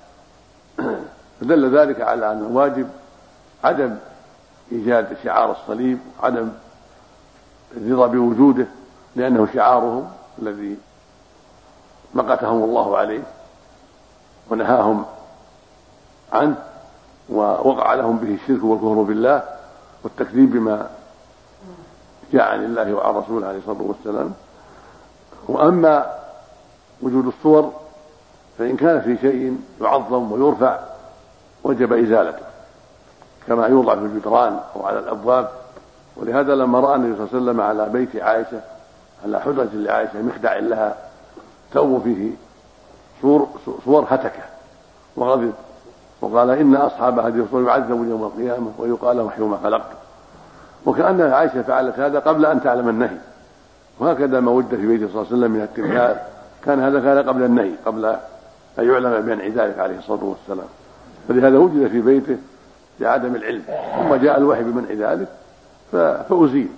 فدل ذلك على أن الواجب عدم إيجاد شعار الصليب، عدم الرضا بوجوده، لأنه شعارهم الذي مقتهم الله عليه ونهاهم عنه، ووقع لهم به الشرك والكفر بالله والتكذيب بما جاء عن الله وعن رسوله عليه الصلاة والسلام. وأما وجود الصور فإن كان في شيء يعظم ويرفع وجب إزالته، كما يوضع في الجدران أو على الأبواب. ولهذا لما رأى النبي صلى الله عليه وسلم على بيت عائشة، على حجرة لعائشة، مخدع لها ثوب فيه صور هتكه وغضب، وقال إن أصحاب هذه الصور يعذبون يوم القيامة ويقال لهم حيوا ما خلقت. وكأن عائشة فعلت هذا قبل أن تعلم النهي، وهكذا ما وجد في بيته صلى الله عليه وسلم من التمثال كان قبل النهي، قبل أن يعلم بمنع ذلك عليه الصلاة والسلام. فلهذا وجد في بيته لعدم العلم، ثم جاء الوحي بمنع ذلك فأزيل.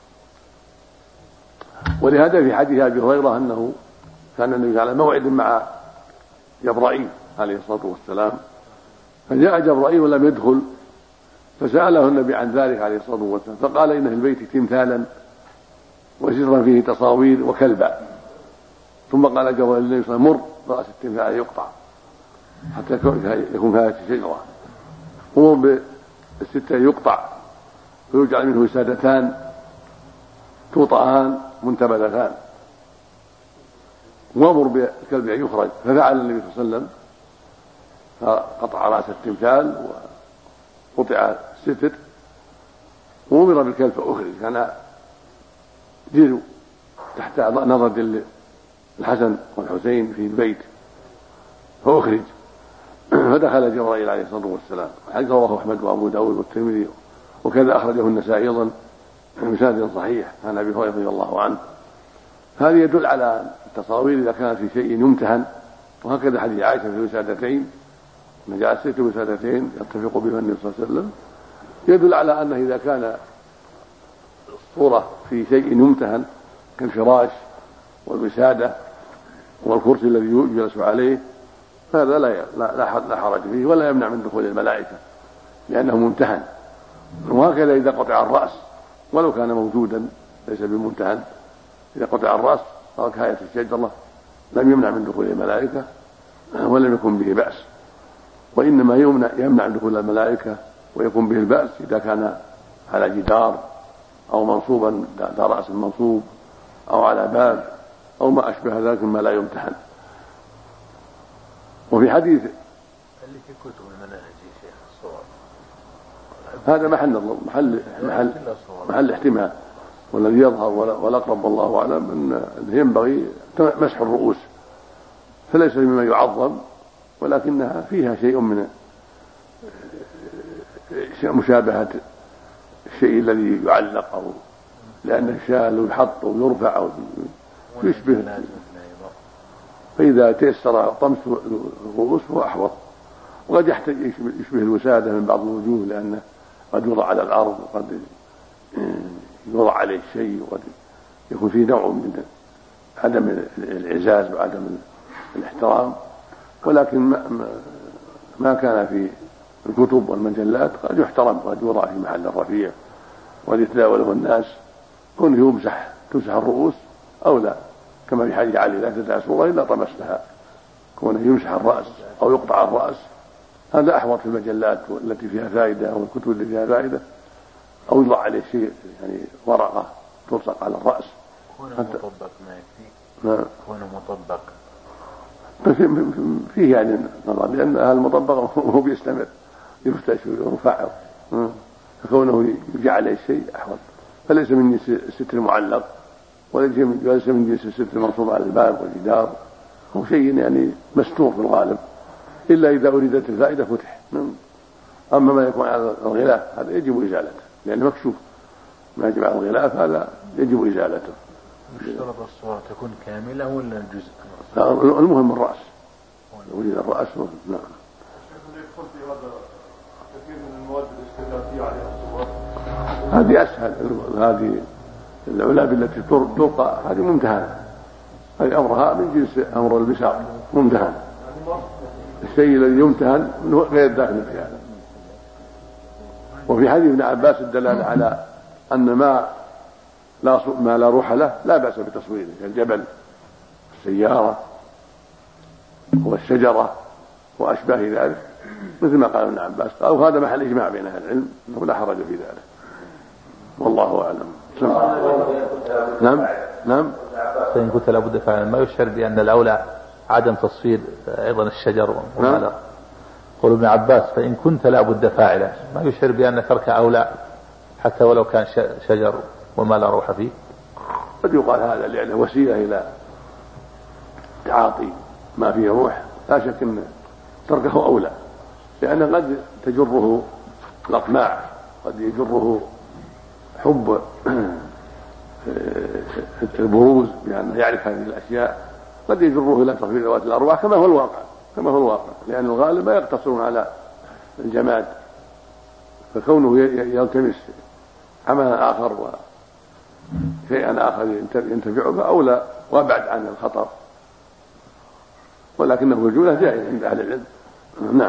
ولهذا في حديث أبي هريرة أنه كان النبي على موعد مع جبرائيل عليه الصلاة والسلام، فجاء جبرائيل ولم يدخل، فسأله النبي عن ذلك عليه الصلاة والسلام، فقال إن في البيت تمثالا وسترا فيه تصاوير وكلبا. ثم قال جبرائيل للنبي صلى الله عليه وسلم: مر رأس التمثال يقطع حتى يكون كهذه الشجرة، مر بالستة يقطع ويجعل منه وسادتان توطئان منتبذتان، وامر بالكلب ان يخرج. ففعل النبي صلى الله عليه وسلم، فقطع راس التمثال وقطع الستر وامر بالكلب فاخرج. كان جيل تحت نظر الحسن والحسين في البيت فاخرج، فدخل جبرائيل عليه الصلاه والسلام. حديث رواه احمد وابو داود والترمذي، وكذا اخرجه النسائي ايضا بسند صحيح عن ابي هريره رضي الله عنه. هذا يدل على التصاوير اذا كانت في شيء يمتهن، وهكذا حديث عائشه في الوسادتين، ان جاء الست وسادتين يتفق بها النبي صلى الله عليه وسلم، يدل على انه اذا كان الصوره في شيء يمتهن كالفراش والوساده والكرسي الذي يجلس عليه، هذا لا حرج فيه ولا يمنع من دخول الملائكه لانه ممتهن. وهكذا اذا قطع الراس ولو كان موجودا ليس بممتهن، إذا قطع الرأس أو كهيئة الشجرة لم يمنع من دخول الملائكة ولم يكن به بأس. وإنما يمنع من دخول الملائكة ويكون به البأس إذا كان على جدار أو منصوبا ذا رأس منصوب أو على باب أو ما أشبه ذلك مما لا يمتحن. وفي حديث اللي في كتب المناهج شيخ الصور هذا محل احتمال، والذي يظهر والأقرب والله أعلم أنه ينبغي مسح الرؤوس، فليس مما يعظم، ولكنها فيها شيء من مشابهة الشيء الذي يعلق، أو لأن الشال يحط ويرفع أو يشبه. فإذا تيسر طمس الرؤوس فهو أحوط، وقد يحتاج يشبه الوسادة من بعض الوجوه، لأنه قد يوضع على الأرض وقد يوضع عليه شيء، وقد يكون فيه نوع من عدم الإعزاز وعدم الاحترام. ولكن ما كان في الكتب والمجلات قد يحترم وقد يوضع في محل رفيع وقد يتداوله الناس، كونه تمسح الرؤوس أو لا، كما في حديث علي: لا تدع صورة إلا طمستها. كونه يمسح الرأس أو يقطع الرأس هذا أحوط في المجلات التي فيها فائدة أو الكتب التي فيها فائدة، أو يضع عليه شيء يعني ورقة تلصق على الرأس. كونه مطبق ما يكفي، كونه مطبق فيه يعني نظر، لأن المطبق هو بيستمر يفتش ويرفع، فكونه يجي عليه شيء أحوط. فليس من جنس الستر المعلق، وليس من جنس الستر المنصوب على الباب والجدار، هو شيء يعني مستور في الغالب، إلا إذا أريدت الفائدة فتح. أما ما يكون على الغلاف هذا يجب إزالته، لأنه مكشوف. ما يجب على الغلاف هذا يجب إزالته. يشترط الصورة تكون كاملة ولا الجزء؟ المهم الرأس، وجد الرأس. نعم. كثير من المواد الاستهلاكية عليها الصور، هذه أسهل. هذه العلب التي تلقى هذه ممتهنة، أي أمرها من جنس أمر البشر ممتهن. الشيء الذي يمتهن غير داخل في هذا. وفي حديث ابن عباس الدلالة على أن ما لا روح له لا بأس بتصويره، كالجبل والسيارة والشجرة وأشباه ذلك، مثل ما قال ابن عباس، قال وهذا محل إجماع بين أهل العلم أنه لا حرج في ذلك، والله أعلم. نعم. فإن كنت لابد فعلا ما يشعر بأن الأولى عدم تصوير أيضا الشجر وما قول ابن عباس فإن كنت لابد فاعلا، ما يشعر بأن ترك أولى حتى ولو كان شجر وما لا روح فيه. قد يقال هذا لأنه وسيلة إلى تعاطي ما فيه روح، لا شك أن تركه أولى، لأن قد تجره الأطماع، قد يجره حب البروز بأنه يعرف هذه الأشياء، قد يجره إلى تخفيف ذوات الأرواح كما هو الواقع، لأن الغالب ما يقتصرون على الجماد، فكونه يلتمس عملا آخر وشيئا آخر ينتفع فأولى وابعد عن الخطر، ولكنه الجملة جائز عند أهل العلم. نعم.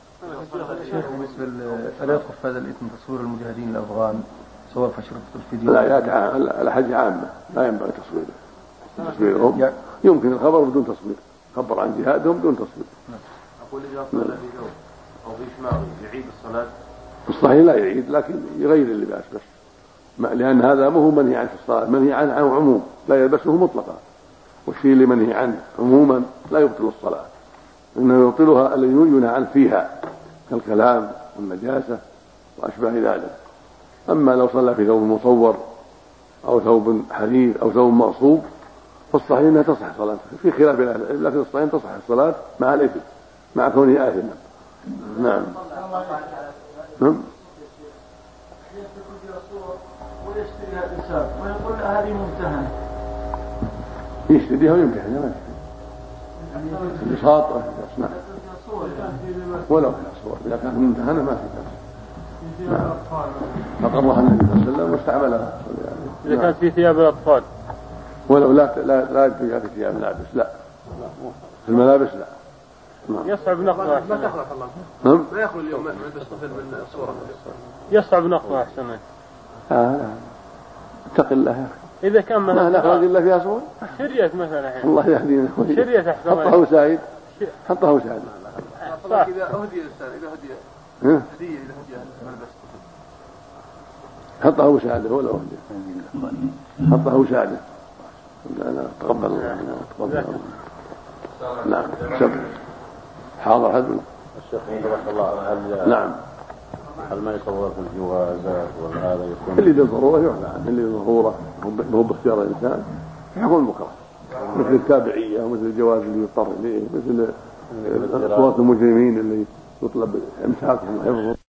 ألا يدخل في هذا الإثم تصوير المجاهدين الأفغان سواء في أشرطة الفيديو؟ لا، الحج عامة لا ينبغي تصويرهم. يمكن الخبر بدون تصوير، خبر عن جهادهم بدون تصوير. أقول إذا صلى في ثوب أو في شماغ يعيد الصلاة؟ الصحيح لا يعيد، لكن يغير اللباس بس، لأن هذا ما هو منهي عنه في الصلاة، منهي عنه عموم لا يلبسه مطلقا، والشيء اللي منهي عنه عموما لا يبطل الصلاة، إنه يبطلها الذي ينهى عنه فيها كالكلام والنجاسة وأشباه ذلك. أما لو صلى في ثوب مصور أو ثوب حرير أو ثوب مغصوب فالصحيح أنها تصح صلاته، في خلاف بين أهل العلم، لكن الصحيح تصح الصلاة مع الإثم مع كونه آثما. نعم. ويشتريها الإنسان ويقول هذه ممتهنة، يشتريها ويمتهنها اللي شاطئة يصنع ولو في صور، إذا كانت ممتهنة ما في بأس. نعم. فقرها النبي صلى الله عليه وسلم واستعملها. إذا كانت في ثياب الأطفال ولو لا في ثياب الملابس، لا في الملابس لا. يصعب نقضها. ما تخلق الله. ما يخلو اليوم نلبس طفل من صورة. يصعب نقضها أحسن. لا اتق الله يا أخي. إذا كان ما نخرج إلا فيها صور. شريت مثلا. الله يهدينا. شريت أحسن. حطه سعيد. حطه سعيد. إذا أهدي الإنسان إذا هدي هدية إذا هدي ملبس حطه سعيد ولا هدي. حطه سعيد. لا تقبل الله. تقبل الله. نعم. شكرا. حاضر حد. الشيخ رحمه الله نعم. هل ما يصور في الجوازات وهذا يكون اللي بالضرورة يعلى عنه، اللي بالضرورة هو باختيار الإنسان يكون مكره، مثل التابعية ومثل الجواز اللي يضطر إليه، مثل صورة المجرمين اللي يطلب إمساكهم وحفظهم.